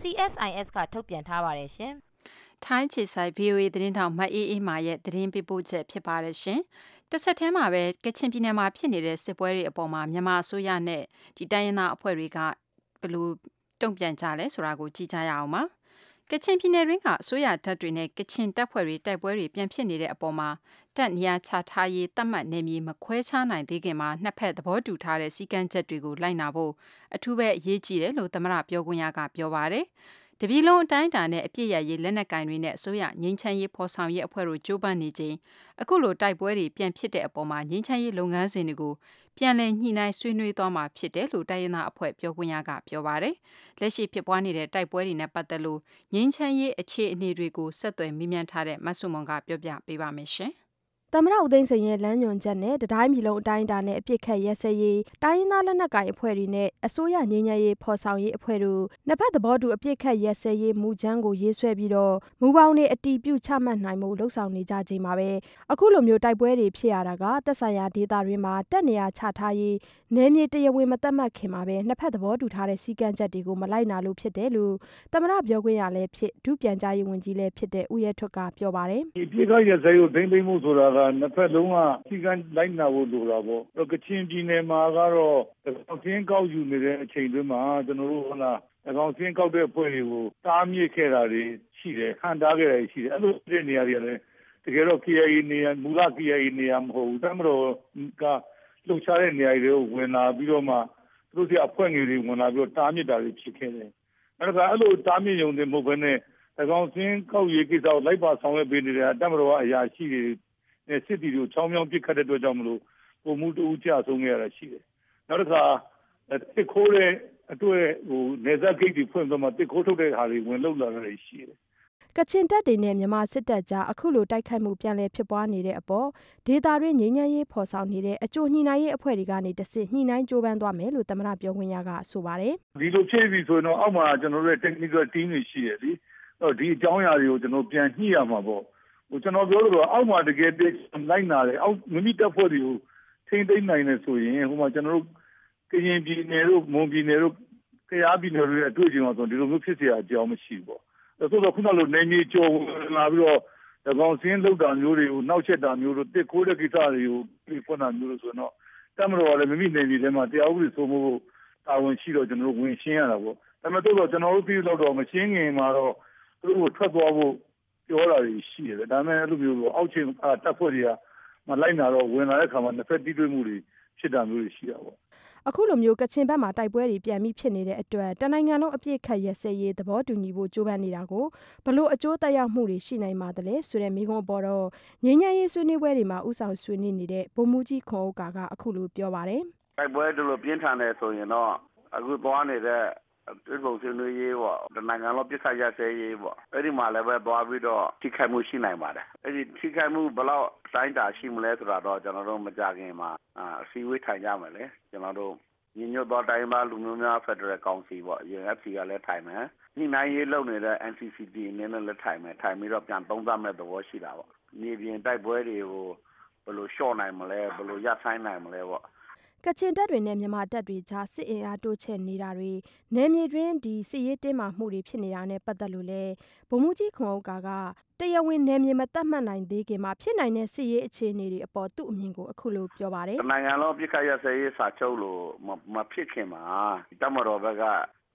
CSIS ကထုတ်ပြန်ထားပါတယ်ရှင်ထိုင်းခြေဆိုင် VOA သတင်းထောက်မအေးအေးမာရဲ့သတင်းပေးပို့ချက်ဖြစ်ပါတယ်ရှင်။တစ်ဆက်တည်းမှာပဲကချင်ပြည်နယ်မှာဖြစ်နေတဲ့စစ်ပွဲတွေအပေါ်မှာမြန်မာအစိုးရနဲ့ဒီတိုင်းရင်းသားအဖွဲ့တွေကဘယ်လိုတုံ့ပြန်ကြလဲဆိုတာကိုကြည့်ကြရအောင်ပါ။ကချင်ပြည်နယ်တွင်းကအစိုးရတပ်တွေနဲ့ကချင်တပ်ဖွဲ့တွေတိုက်ပွဲတွေပြန်ဖြစ်နေတဲ့အပေါ်မှာတပ်နေရာချထားရေးတတ်မှတ်နေမည်မခွဲခြားနိုင်သေးခင်မှာနှစ်ဖက်သဘောတူထားတဲ့စည်းကမ်းချက်တွေကိုလိုက်နာဖို့အထူးပဲအရေးကြီးတယ်လို့သမ္မတပြောခွင့်ရကပြောပါတယ်။တပြည်လုံးအတိုင်းအတာနဲ့အပြစ်ရရေးလက်နက်ကင်တွေနဲ့အစိုးရငြိမ်းချမ်းရေးဖော်ဆောင်ရေးအဖွဲ့တို့ကြိုးပမ်းနေချိန်အခုလိုတိုက်ပွဲတွေပြန်ဖြစ်တဲ့အပေါ်မှာငြိမ်းချမ်းရေးလုပ်ငန်းစဉ်တွေကိုပြန်လည်ညှိနှိုင်းဆွေးနွေးသွားမှာဖြစ်တယ်လို့တိုင်းရင်းသားအဖွဲ့ပြောခွင့်ရကပြောပါတယ်။လက်ရှိဖြစ်ပွားနေတဲ့တိုက်ပွဲတွေနဲ့ပတ်သက်လို့ငြိမ်းချမ်းရေးအခြေအနေတွေကိုဆက်သွယ်မေးမြန်းထားတဲ့မဆုမွန်ကပြောပြပေးပါမယ်ရှင်။သမ္မတဦးသိန်းစိန်ရဲ့လမ်းညွှန်ချက်နဲ့တိုင်းပြည်လုံးအတိုင်းအတာနဲ့အပြစ်ခတ်ရက်စက်ရေးတိုင်းရင်းသားလက်နက်ကိုင်အဖွဲ့တွေနဲ့အစိုးရငြိမ်းချမ်းရေးဖော်ဆောင်ရေးအဖွဲ့တို့နှစ်ဖက်သဘောတူအပြစ်ခတ်ရက်စက်ရေးမူကြမ်းကိုရေးဆွဲပြီးတော့မူပေါင်းတွေအတည်ပြုချမှတ်နိုင်မှုလှုံ့ဆော်နေကြချိန်မှာပဲအခုလိုမျိုးတိုက်ပွဲတွေဖြစ်ရတာကသက်ဆိုင်ရာဒေသတွေမှာတပ်နေရာချထားရေးနယ်မြေတရားဝင်မသတ်မှတ်ခင်မှာပဲနှစ်ဖက်သဘောတူထားတဲ့စည်းကမ်းချက်တွေကိုမလိုက်နာလို့ဖြစ်တယ်လို့သမ္မတပြောခွင့်ရလည်းဖြစ်ဒုပြန်ကြားရေးဝန်ကြီးလည်းဖြစ်တဲ့ဦးရဲထွဋ်ကပြောပါတယ်။ဒီအပြစ်ခတ်ရက်စက်ရေးကိုသိမ်းမှုဆိုတာကနှစ်ဖက်လုံးကစည်းကမ်းလိုက်နာဖို့လိုတာပေါ့။ကချင်ပြည်နယ်မှာကတော့အစင်းကောက်ယူနေတဲ့အချိန်တွင်းမှာကျွန်တော်တို့အကောင်စင်းကောက်တဲ့အဖွဲ့တွေကိုတားမြစ်ခဲ့တာတွေရှိတယ်ဟန်တားခဲ့တာရှိတယ်အဲ့လိုတဲ့နေရာတွေလည်းတကယ်တော့ KIA နေရာမူလ KIA နေရာမဟုတ်ဘူးတမတော်ကလှုပ်ရှားတဲ့နေရာတွေကိုဝင်လာပြီးတော့မှသူတို့စီအဖွဲ့ငယ်တွေဝင်လာပြီးတော့တားမြစ်တာတွေဖြစ်ခဲ့တယ်။အဲ့ဒါအဲ့လိုတားမြစ်ရုံနဲ့မဟုတ်ဘဲနဲ့အကောင်စင်းကောက်ရေးကိစ္စကိုလိုက်ပါဆောင်ရွက်ပေးနေတဲ့တမတော်ကအရာရှိတွေနဲ့စစ်တီတွေကိုချောင်းမြောင်းပစ်ခတ်တဲ့အတွက်ကြောင့်မလို့ပုံမှုတူကြဆုံးခဲ့ရတာရှိတယ်။နောက်တစ်ခါတစ်ခိုးတဲ့အတွက်နေဇက်ဂိတ်တွေဖွင့်ပြီးမှတစ်ခိုးထုတ်တဲ့ဟာတွေဝင်လောက်လာတာရှိတယ်ကချင်တပ်တွေနဲ့မြန်မာစစ်တပ်ကြားအခုလိုတိုက်ခိုက်မှုပြန်လည်ဖြစ်ပွားနေတဲ့အပေါ်ဒေသတွင်းငြိမ်းချမ်းရေးဖော်ဆောင်နေတဲ့အကျိုးညှိနှိုင်းရေးအဖွဲ့တွေကနေတဆင့်ညှိနှိုင်းကြိုးပမ်းသွားမယ်လို့သမ္မတပြောခွင့်ရကဆိုပါတယ်ဒီလိုဖြစ်ပြီဆိုရင်တော့အောက်မှာကျွန်တော်တို့ရဲ့ technical team တွေရှိတယ်လေဒီအကြောင်းအရာတွေကိုကျွန်တော်ပြန်ညှိရမှာပေါ့ကျွန်တော်ပြောလို့အောက်မှာတကယ်လိုက်နာတယ်အောက်မိမိတပ်ဖွဲ့တွေကိုထိမ့်သိမ့်နိုင်တယ်ဆိုရင်ဟိုမှာကျွန်တော်တို့ကရင်ပြည်နယ်တို့မွန်ပြည်နယ်တို့ကယားပြည်နယ်တို့ရဲ့အတွေ့အကြုံဆိုဒီလိုမျိုးဖြစ်เสียအကြောင်းမရှိဘူးပေါ့ဆိုတော့ခုနလိုနေမြေကျော်လာပြီးတော့တကောင်စင်းလောက်တာမျိုးတွေကိုနောက်ချက်တာမျိုးတို့တစ်ခိုးတဲ့ကိစ္စတွေကိုပြဖွင့်တာမျိုးလို့ဆိုတော့တမတော်ကလည်းမိမိနေမြေထဲမှာတရားဥပဒေစိုးမိုးဖို့တာဝန်ရှိတော့ကျွန်တော်တို့ဝင်ရှင်းရတာပေါ့ဒါပေမဲ့တော့ကျွန်တော်တို့ပြည်လောက်တော့မရှင်းခင်မှာတော့သူတို့ထွက်သွားဖို့ပြောတာရှိတယ်ဒါပေမဲ့အဲ့လိုမျိုးအောက်ခြေတပ်ဖွဲ့တွေကမလိုက်နာတော့ဝင်လာတဲ့ခါမှာနှစ်ဖက်တီးတွေ့မှုတွေဖြစ်တာမျိုးရှိတာပေါ့အခုလိုမျိုးကချင်ဘက်မှာတိုက်ပွဲတွေပြန်ပြီးဖြစ်နေတဲ့အတွက်တနိုင်ငံလုံးအပြစ်ခတ်ရက်စက်ရေးသဘောတူညီဖို့ကြိုးပမ်းနေတာကိုဘလို့အကျိုးသက်ရောက်မှုတွေရှိနိုင်ပါသလဲဆိုတဲ့မိကုံးပေါ်တော့ငြိမ်းချမ်းရေးဆွေးနွေးပွဲတွေမှာဥဆောင်ဆွေးနွေးနေတဲ့ဗိုလ်မှူးကြီးခွန်ဥက္ကာကအခုလိုပြောပါတယ်တိုက်ပွဲတို့လိုပြင်းထန်နေဆိုရင်တော့အခုသွားနေတဲ့ဒီလိုဆွေးနွေးရေးပေါ့တနိုင်ငံလုံးပြစ်ခတ်ရစဲရေးပေါ့အဲ့ဒီမှာလည်းပဲသွားပြီးတော့ထိခိုက်မှုရှိနိုင်ပါတယ်အဲ့ဒီထိခိုက်မှုဘယ်လောက်တိုင်းတာရှိမလဲဆိုတာတော့ကျွန်တော်တို့မကြခင်မှာအစည်းအဝေးထိုင်ကြမယ်လေကျွန်တော်တို့ညီညွတ်သောတိုင်းသားလူမျိုးများဖက်ဒရယ်ကောင်စီပေါ့ UNFC ကလည်းထိုင်မယ်ညှိနှိုင်းရေးလုပ်နေတဲ့ NCCT အနေနဲ့လည်းထိုင်မယ်ထိုင်ပြီးတော့ပြန်သုံးသပ်မဲ့သဘောရှိတာပေါ့မြေပြင်တိုက်ပွဲတွေကိုဘယ်လိုလျှော့နိုင်မလဲဘယ်လိုရပ်ဆိုင်နိုင်မလဲပေါ့ကချင်တပ်တွေနဲ့မြန်မာတပ်တွေကြားစစ်အင်အားတိုးချဲ့နေတာတွေနယ်မြေတွင်းဒီစစ်ရေးတင်းမာမှုတွေဖြစ်နေတာနဲ့ပတ်သက်လို့လဲဗိုလ်မှူးကြီးခွန်ဥက္ကာကတရားဝင်နယ်မြေမသတ်မှတ်နိုင်သေးခင်မှာဖြစ်နိုင်တဲ့စစ်ရေးအခြေအနေတွေအပေါ်သူ့အမြင်ကိုအခုလိုပြောပါတယ်နိုင်ငံလုံးပြစ်ခတ်ရစဲရေးစာချုပ်လို့မဖြစ်ခင်မှာတပ်မတော်ဘက်က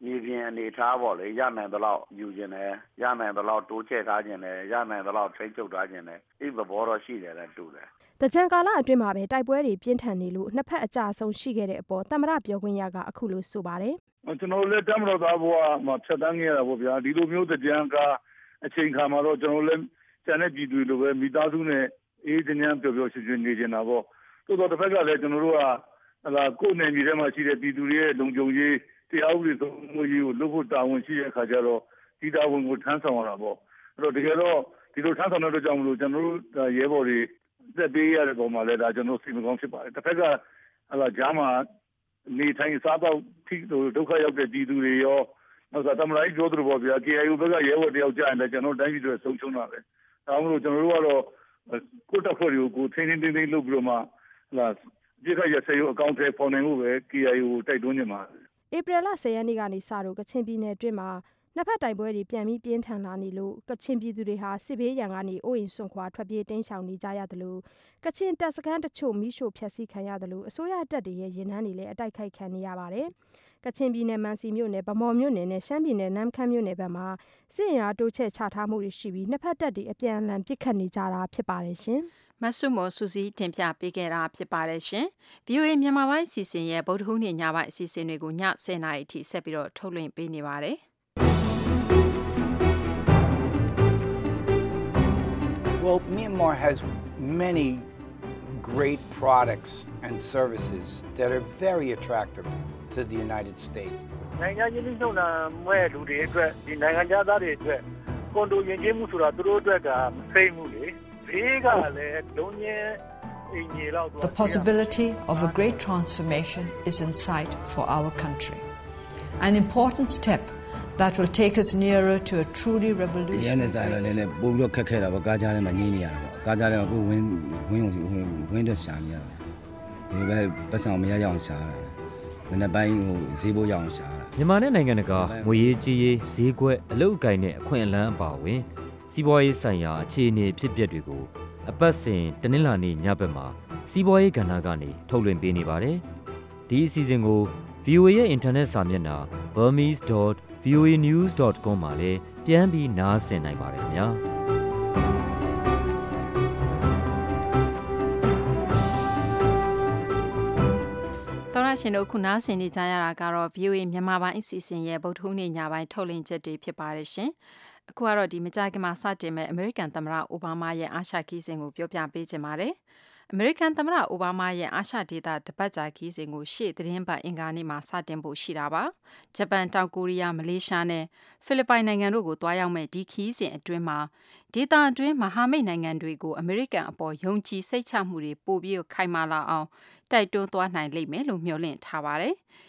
မြေပြင်အနေထားပေါ့လေရနိုင်သလောက်ယူခြင်းနဲ့ရနိုင်သလောက်တိုးချဲ့ထားခြင်းနဲ့ရနိုင်သလောက်ထိန်းချုပ်ထားခြင်းနဲ့ဒီသဘောတော့ရှိတယ်တူတယ်တကြံကာလအတွင်းမှာပဲတိုက်ပွဲတွေပြင်းထန်နေလို့နှစ်ဖက်အကြအဆုံးရှိခဲ့တဲ့အပေါ်သမ္မတပြောခွင့်ရကအခုလိုဆိုပါတယ်ကျွန်တော်လည်းတမတော်သားဘဝမှာဖြတ်တန်းခဲ့ရတာပေါ့ဗျာဒီလိုမျိုးတကြံကအချိန်ခါမှာတော့ကျွန်တော်လည်းကျန်တဲ့ပြည်သူတွေလိုပဲမိသားစုနဲ့အေးချမ်းပျော်ပျော်ရွှင်ရွှင်နေကြတာပေါ့သို့တော့တစ်ဖက်ကလည်းကျွန်တော်တို့ကကိုယ်နယ်မြေထဲမှာရှိတဲ့ပြည်သူတွေရဲ့လုံခြုံရေးတရားဥပဒေစိုးမိုးရေးကိုလုပ်ဖို့တာဝန်ရှိတဲ့အခါကျတော့ဒီတာဝန်ကိုထမ်းဆောင်ရတာပေါ့အဲ့တော့တကယ်တော့ဒီလိုထမ်းဆောင်တဲ့အတွက်ကြောင့်မလို့ကျွန်တော်တို့ရဲဘော်တွေသက်ပေးရတဲ့ပုံမှာလည်းဒါကျွန်တော်စိတ်မကောင်းဖြစ်ပါတယ်တစ်ဖက်ကဂျားမှာနေထိုင်စားတော့ထိဒုက္ခရောက်တဲ့ပြည်သူတွေရောနောက်သမ္မတကြီးပြောသလိုပေါ့ဗျာ KIO ဘက်ကရဲဘော်တယောက်ကြာရင်လည်းကျွန်တော်တိုင်းပြည်တွေဆုံးရှုံးတာပဲဒါမှမဟုတ်ကျွန်တော်တို့ကတော့ကိုယ့်တပ်ဖွဲ့တွေကိုထိန်းသိမ်းလုပ်ပြီးတော့မှဒီခါရစေရအကောင့်ထဲပေါ်နေမှုပဲ KIO တိုက်တွန်းနေမှာဧပြီလ10ရက်နေ့ကနေစတော့ကချင်ပြည်နယ်အတွင်းမှာနှစ်ဖက်တိုက်ပွဲတွေပြန်ပြီးပြင်းထန်လာနေလို့ကချင်ပြည်သူတွေဟာစစ်ဘေးရန်ကနေအိုးအိမ်စွန့်ခွာထွက်ပြေးတိမ်းရှောင်နေကြရတယ်လို့ကချင်တပ်စခန်းတချို့မိရှို့ဖျက်ဆီးခံရတယ်လို့အစိုးရတပ်တွေရဲ့ရင်နှန်းတွေလည်းအတိုက်ခိုက်ခံနေရပါတယ်ကချင်ပြည်နယ်မန်စီမြို့နယ်ဗမော်မြို့နယ်နဲ့ရှမ်းပြည်နယ်နမ်ခမ်းမြို့နယ်ဘက်မှာစစ်အင်အားတိုးချဲ့ချထားမှုတွေရှိပြီးနှစ်ဖက်တပ်တွေအပြန်အလှန်ပစ်ခတ်နေကြတာဖြစ်ပါတယ်ရှင်မဆုမော်စူစီတင်ပြပေးခဲ့တာဖြစ်ပါတယ်ရှင် VOA မြန်မာပိုင်းအစီအစဉ်ရဲ့ဗုဒ္ဓဟူးနေ့ညပိုင်းအစီအစဉ်တွေကိုည10:00 နာရီအထိဆက်ပြီးတော့ထုတ်လွှင့်ပေးနေပါတယ် Well, Myanmar has many great products and services that are very attractive to the United States. နိုင်ငံချင်းနှုတ်နာမဲ့လူတွေအတွက်ဒီနိုင်ငံသားတွေအတွက်ကွန်ဒိုယဉ်ကျေးမှုဆိုတာသူတို့အတွက်ကမသိမှုလေဘေးကလည်းလုံးချင်းအင်ကြီးလောက်တော့ The possibility of a great transformation is in sight for our country. An important step that will take us nearer to a truly revolutionary. ရန်ဆိုင်လည်းလည်းပို့ပြီးတော့ခက်ခဲတာပေါ့ကားကြားထဲမှာနေနေရတာပေါ့ကားကြားထဲမှာကိုဝင်းတော့ရှာနေရတာဒီလိုပဲပတ်ဆောင်မရရအောင်ရှာတာမနေ့ပိုင်းဈေးဘိုးရအောင်ရှာတာမြန်မာနဲ့နိုင်ငံတကာငွေရေးကြေးရေးဈေးကွက်အလုပ်အကိုင်နဲ့အခွင့်အလမ်းအပါအဝင်စီးပွားရေးဆိုင်ရာအခြေအနေဖြစ်ပျက်တွေကိုအပတ်စဉ်တနင်္လာနေ့ညဘက်မှာစီးပွားရေးကဏ္ဍကနေထုတ်လွှင့်ပေးနေပါတယ်ဒီအစီအစဉ်ကို VOA ရဲ့ internet စာမျက်နှာ burmese.voanews.com မှာလည်းပြန်ပြီးနားဆင်နိုင်ပါတယ်ခင်ဗျာတော်ရရှင်တို့ခုနားဆင်နေကြရတာကတော့ VOA မြန်မာပိုင်းအစီအစဉ်ရဲ့ဗုဒ္ဓဟူးနေ့ညပိုင်းထုတ်လွှင့်ချက်တွေဖြစ်ပါတယ်ရှင်အခုကတော့ဒီမကြခင်မှာစတင်မဲ့အမေရိကန်သမ္မတအိုဘားမားရဲ့အာရှခီးစဉ်ကိုပြောပြပေးချင်ပါတယ်အမေရိကန်သမ္မတအိုဘားမားရဲ့အာရှဒေသတပတ်ကြာခီးစဉ်ကိုရှေ့သတင်းပတ်အင်္ဂါနေ့မှာစတင်ဖို့ရှိတာပါဂျပန်တောင်ကိုရီးယားမလေးရှားနဲ့ဖိလစ်ပိုင်နိုင်ငံတို့ကိုတွားရောက်မဲ့ဒီခီးစဉ်အတွင်းမှာဒေသအတွင်းမဟာမိတ်နိုင်ငံတွေကိုအမေရိကန်အပေါ်ယုံကြည်စိတ်ချမှုတွေပိုပြီးခိုင်မာလာအောင်တိုက်တွန်းသွားနိုင်လိမ့်မယ်လို့မျှော်လင့်ထားပါတယ်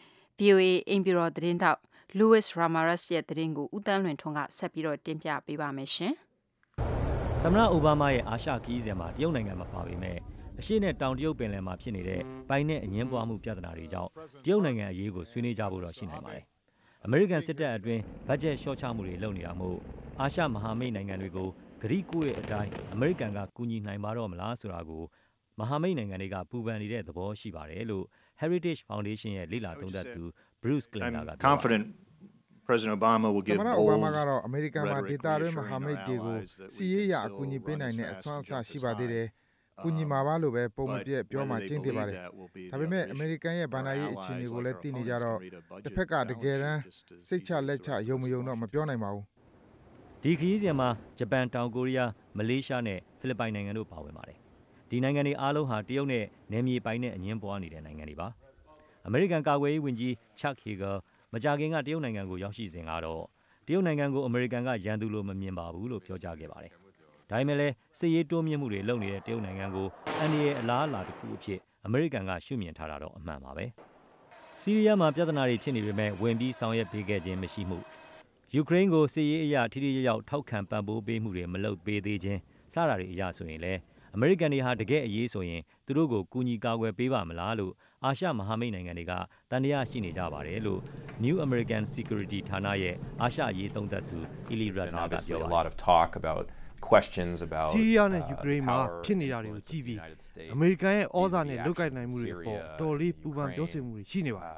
VOA အင်ဘီရောသတင်းတောက်Louis Ramirez ရဲ့သတင်းကိုဦးတန်းလွင်ထွန်းကဆက်ပြီးတော့တင်ပြပေးပါမယ်ရှင်သမ္မတအိုဘားမားရဲ့အာရှခီးစဉ်မှာတရုတ်နိုင်ငံမှာပါပေမဲ့အရှေ့နဲ့တောင်တရုတ်ပင်လယ်မှာဖြစ်နေတဲ့ပိုင်းနဲ့အငင်းပွားမှုပြဿနာတွေကြောင့်တရုတ်နိုင်ငံအရေးကိုဆွေးနွေးကြဖို့တော့ရှိနိုင်ပါတယ်။အမေရိကန်စစ်တပ်အတွင်းဘတ်ဂျက်လျှော့ချမှုတွေလုပ်နေတာမို့အာရှမဟာမိတ်နိုင်ငံတွေကိုဂရိကိုရဲ့အတိုင်းအမေရိကန်ကကူညီနိုင်မှာတော့မလားဆိုတာကိုမဟာမိတ်နိုင်ငံတွေကပူပန်နေတဲ့သဘောရှိပါတယ်လို့ Heritage Foundation ရဲ့လေ့လာသုံးသပ်သူ Bruce Klinger ကပြောပါတယ်။ President Obama will give all Obama ကတော့အမေရိကန်မှာဒေသတွင်းမဟာမိတ်တွေကိုစီးရေးရအကူအညီပေးနိုင်တဲ့အစွမ်းအစရှိပါသေးတယ်။ကူညီမှာပါလို့ပဲပုံမပြက်ပြောမှကျင်းသေးပါတယ်။ဒါပေမဲ့အမေရိကန်ရဲ့ဘဏ္ဍာရေးအခြေအနေကိုလည်းသိနေကြတော့တစ်ဖက်ကတကယ်တမ်းစိတ်ချလက်ချယုံမယုံတော့မပြောနိုင်ပါဘူး။ဒီခရီးစဉ်မှာဂျပန်တောင်ကိုရီးယားမလေးရှားနဲ့ဖိလစ်ပိုင်နိုင်ငံတို့ပါဝင်ပါတယ်။ဒီနိုင်ငံတွေအားလုံးဟာတရုတ်နဲ့နယ်မြေပိုင်နဲ့အငင်းပွားနေတဲ့နိုင်ငံတွေပါ။အမေရိကန်ကာကွယ်ရေးဝန်ကြီး Chuck Hagel မကြာခင်ကတရုတ်နိုင်ငံကိုရောက်ရှိစဉ်ကတော့တရုတ်နိုင်ငံကိုအမေရိကန်ကရန်သူလို့မမြင်ပါဘူးလို့ပြောကြားခဲ့ပါတယ်။ဒါပေမဲ့လည်းစစ်ရေးတိုးမြင့်မှုတွေလုပ်နေတဲ့တရုတ်နိုင်ငံကိုအန္တရာယ်အလားအလာတစ်ခုအဖြစ်အမေရိကန်ကရှုမြင်ထားတာတော့အမှန်ပါပဲ။ဆီးရီးယားမှာပြဿနာတွေဖြစ်နေပေမဲ့ဝင်ပြီးဆောင်ရွက်ပေးခဲ့ခြင်းမရှိမှုယူကရိန်းကိုစစ်ရေးအရာထိထိရောက်ထောက်ခံပံ့ပိုးပေးမှုတွေမလုပ်ပေးသေးခြင်းစတာတွေအရာဆိုရင်လည်းအမေရိကန်တွေဟာတကယ်အရေးဆိုရင်သူတို့ကိုကူညီကာကွယ်ပေးပါမလားလို့အာရှမဟာမိတ်နိုင်ငံတွေကတန်တရားရှိနေကြပါတယ်လို့ New American Security ဌာနရဲ့အာရှရေးသုံးသပ်သူ Eli Ratner ကပြောပါတယ်ဆီးရီးယားနဲ့ယူကရိန်းမှာဖြစ်နေတာတွေကိုကြည့်ပြီးအမေရိကန်ရဲ့ဩဇာနဲ့လုတ်ကိုက်နိုင်မှုတွေပေါ်တော်လေးပူပန်ပြောဆိုမှုတွေရှိနေပါတယ်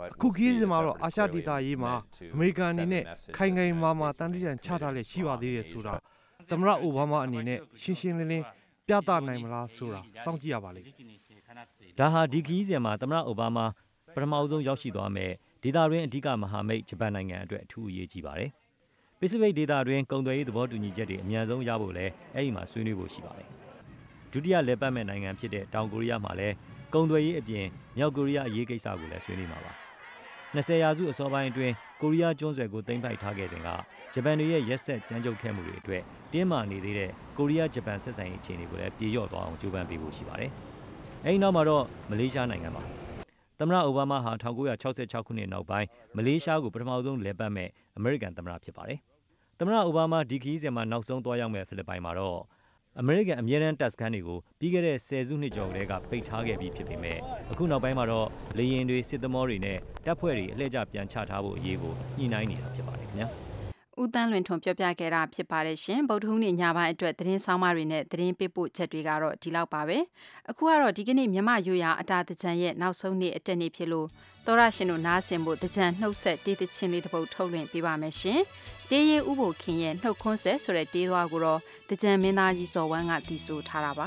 အခုခီးစဉ်မှာတော့အာရှဒေသရေးမှာအမေရိကန်အနေနဲ့ခိုင်ခိုင်မာမာတန်တန်ချထားလက်ရှိပါသေးတယ်ဆိုတာသမ္မတအိုဘားမားအနေနဲ့ရှင်းရှင်းလင်းလင်းပြသနိုင်မလားဆိုတာစောင့်ကြည့်ရပါလိမ့်မယ်။ဒါဟာဒီခီးစဉ်မှာသမ္မတအိုဘားမားပထမဆုံးရောက်ရှိသွားမယ်ဒေသတွင်းအဓိကမဟာမိတ်ဂျပန်နိုင်ငံအတွက်အထူးအရေးကြီးပါတယ်။ပစိဖိတ်ဒေသတွင်းကုန်သွယ်ရေးသဘောတူညီချက်တွေအများဆုံးရဖို့လဲအဲ့ဒီမှာဆွေးနွေးဖို့ရှိပါတယ်။ဒုတိယလက်ပတ်မဲ့နိုင်ငံဖြစ်တဲ့တောင်ကိုရီးယားမှာလဲကုန်သွယ်ရေးအပြင်မြောက်ကိုရီးယားအရေးကိစ္စကိုလည်းဆွေးနွေးမှာပါ20ရာစုအစောပိုင်းအတွင်းကိုရီးယားကျွန်းဆွယ်ကိုသိမ်းပိုက်ထားခဲ့စဉ်ကဂျပန်တွေရဲ့ရက်ဆက်ကြမ်းကြုတ်ခဲ့မှုတွေအတွက်တင်းမာနေသေးတဲ့ကိုရီးယားဂျပန်ဆက်ဆံရေးအခြေအနေကိုလည်းပြေလျော့သွားအောင်ကြိုးပမ်းပေးဖို့ရှိပါတယ်အဲဒီနောက်မှာတော့မလေးရှားနိုင်ငံပါသမ္မတအိုဘားမားဟာ1966ခုနှစ်နောက်ပိုင်းမလေးရှားကိုပထမဆုံးလည်ပတ်မဲ့အမေရိကန်သမ္မတဖြစ်ပါတယ်သမ္မတအိုဘားမားဒီခီးစဉ်မှာနောက်ဆုံးသွားရောက်မဲ့ဖိလစ်ပိုင်မှာတော့အမေရိကန်အမြဲတမ်းတပ်စခန်းတွေကိုပြီးခဲ့တဲ့10စုနှစ်ကျော်ကတည်းကပိတ်ထားခဲ့ပြီးဖြစ်ပေမဲ့အခုနောက်ပိုင်းမှာတော့လေယာဉ်တွေစစ်သမောတွေနဲ့တပ်ဖွဲ့တွေအလှည့်ကျပြန်ချထားဖို့အရေးကိုညှိနှိုင်းနေတာဖြစ်ပါတယ်ခင်ဗျာဦးတန်းလွင်ထွန်းပြောပြခဲ့တာဖြစ်ပါတယ်ရှင်ဗုဒ္ဓဟူးနေ့ညပိုင်းအတွက်သတင်းဆောင်မတွေနဲ့သတင်းပေးပို့ချက်တွေကတော့ဒီလောက်ပါပဲအခုကတော့ဒီကနေ့မြမရိုးရာအတာတကြံရဲ့နောက်ဆုံးနေ့အတက်နေ့ဖြစ်လို့သောရရှင်တို့နားဆင်ဖို့တကြံနှုတ်ဆက်တေးသချင်းလေးတစ်ပုဒ်ထုတ်လွှင့်ပေးပါမယ်ရှင်တေးရီဥဖို့ခင်ရဲ့နှုတ်ခွန်းဆက်ဆိုတဲ့တေးသွားကိုတော့တကြံမင်းသားကြီးစော်ဝမ်းကတည်ဆိုထားတာပါ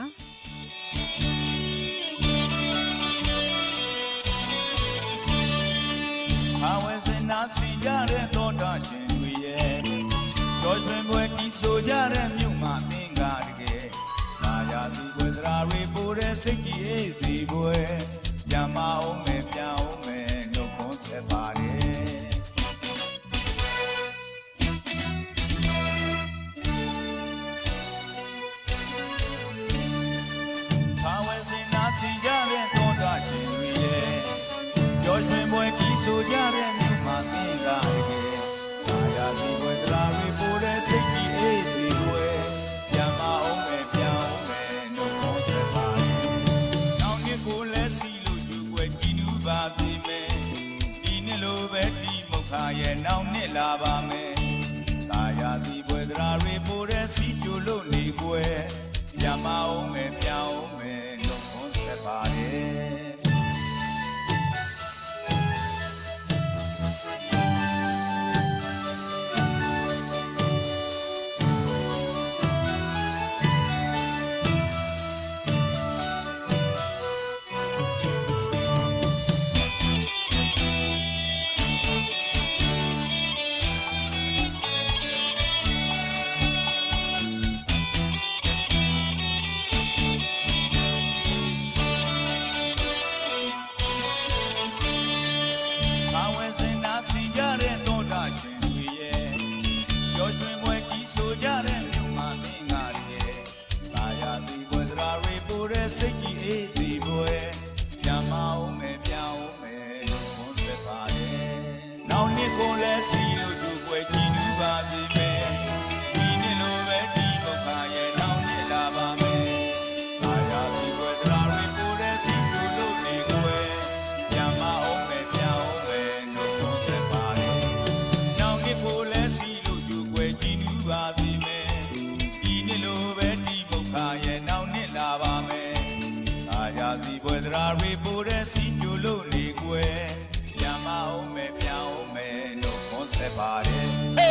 အဝဲစင်နာစီကြတဲ့သောတာရှင်တွေရဲ့တော်ဆွင်ပွဲကြီးဆိုကြတဲ့မြို့မှာသင်္ကာတကယ်သာယာသူဝေဒရာတွေပိုးတဲ့စိတ်ကြီးအေးစီပွဲညမအောင်မယ်ပြောင်းမယ်နှုတ်ခွန်းဆက်ပါတယ်ကျော်ရွှင်ပွဲကြီးဆိုကြတဲ့မြို့မှာသင်္ကာတကယ်သာယာစီဝေဒရာတွေပိုးတဲ့စိတ်ကြီးအေးစီပွဲညမအောင်မယ်ပြောင်းမယ်နှုတ်ခွန်းဆက်ပါတယ်နောက်နှစ်ကိုလည်းစီလို့ယူွယ်ကြည်နူးပါသေးမယ်ဒီနှစ်လိုပဲဒီမုခါရဲ့နောက်နှစ်လာပါမယ်သာယာစီဝေဒရာတွေပိုးတဲ့စီကျိုလို့နေပွဲညမအောင်မယ်ပြောင်းမယ်နှုတ်ခွန်းဆက်ပါတယ်စိတ်ကြီးအေးစီပွဲညမအောင်မယ်ပြောင်းမယ်လို့ခွန်းဆက်ပါတယ်နောက်နှစ်ကိုလည်းစီလို့သူပွဲကြည်နူးပါပြီမယ်ဒီနှစ်လိုပဲဒီဘုခါရဲ့နောက်နှစ်လာပါမယ်သာယာစီပွဲသရာတွေပိုးတဲ့စီကျိုလို့နေကွယ်ညမအောင်မယ်ပြောင်းမယ်လို့ခွန်းဆက်ပါတယ်နောက်နှစ်ကိုလည်းစီလို့သူပွဲကြည်နူးပါပြီမယ်ဒီနှစ်လိုပဲဒီဘုခါရဲ့နောက်နှစ်လာပါမယ်ရာစီပွဲသရာတွေပိုးတဲ့စီကျိုလို့နေကွယ်ညမအောင်မယ်ပြောင်းမယ်လို့ခွန်းဆက်ပါတယ်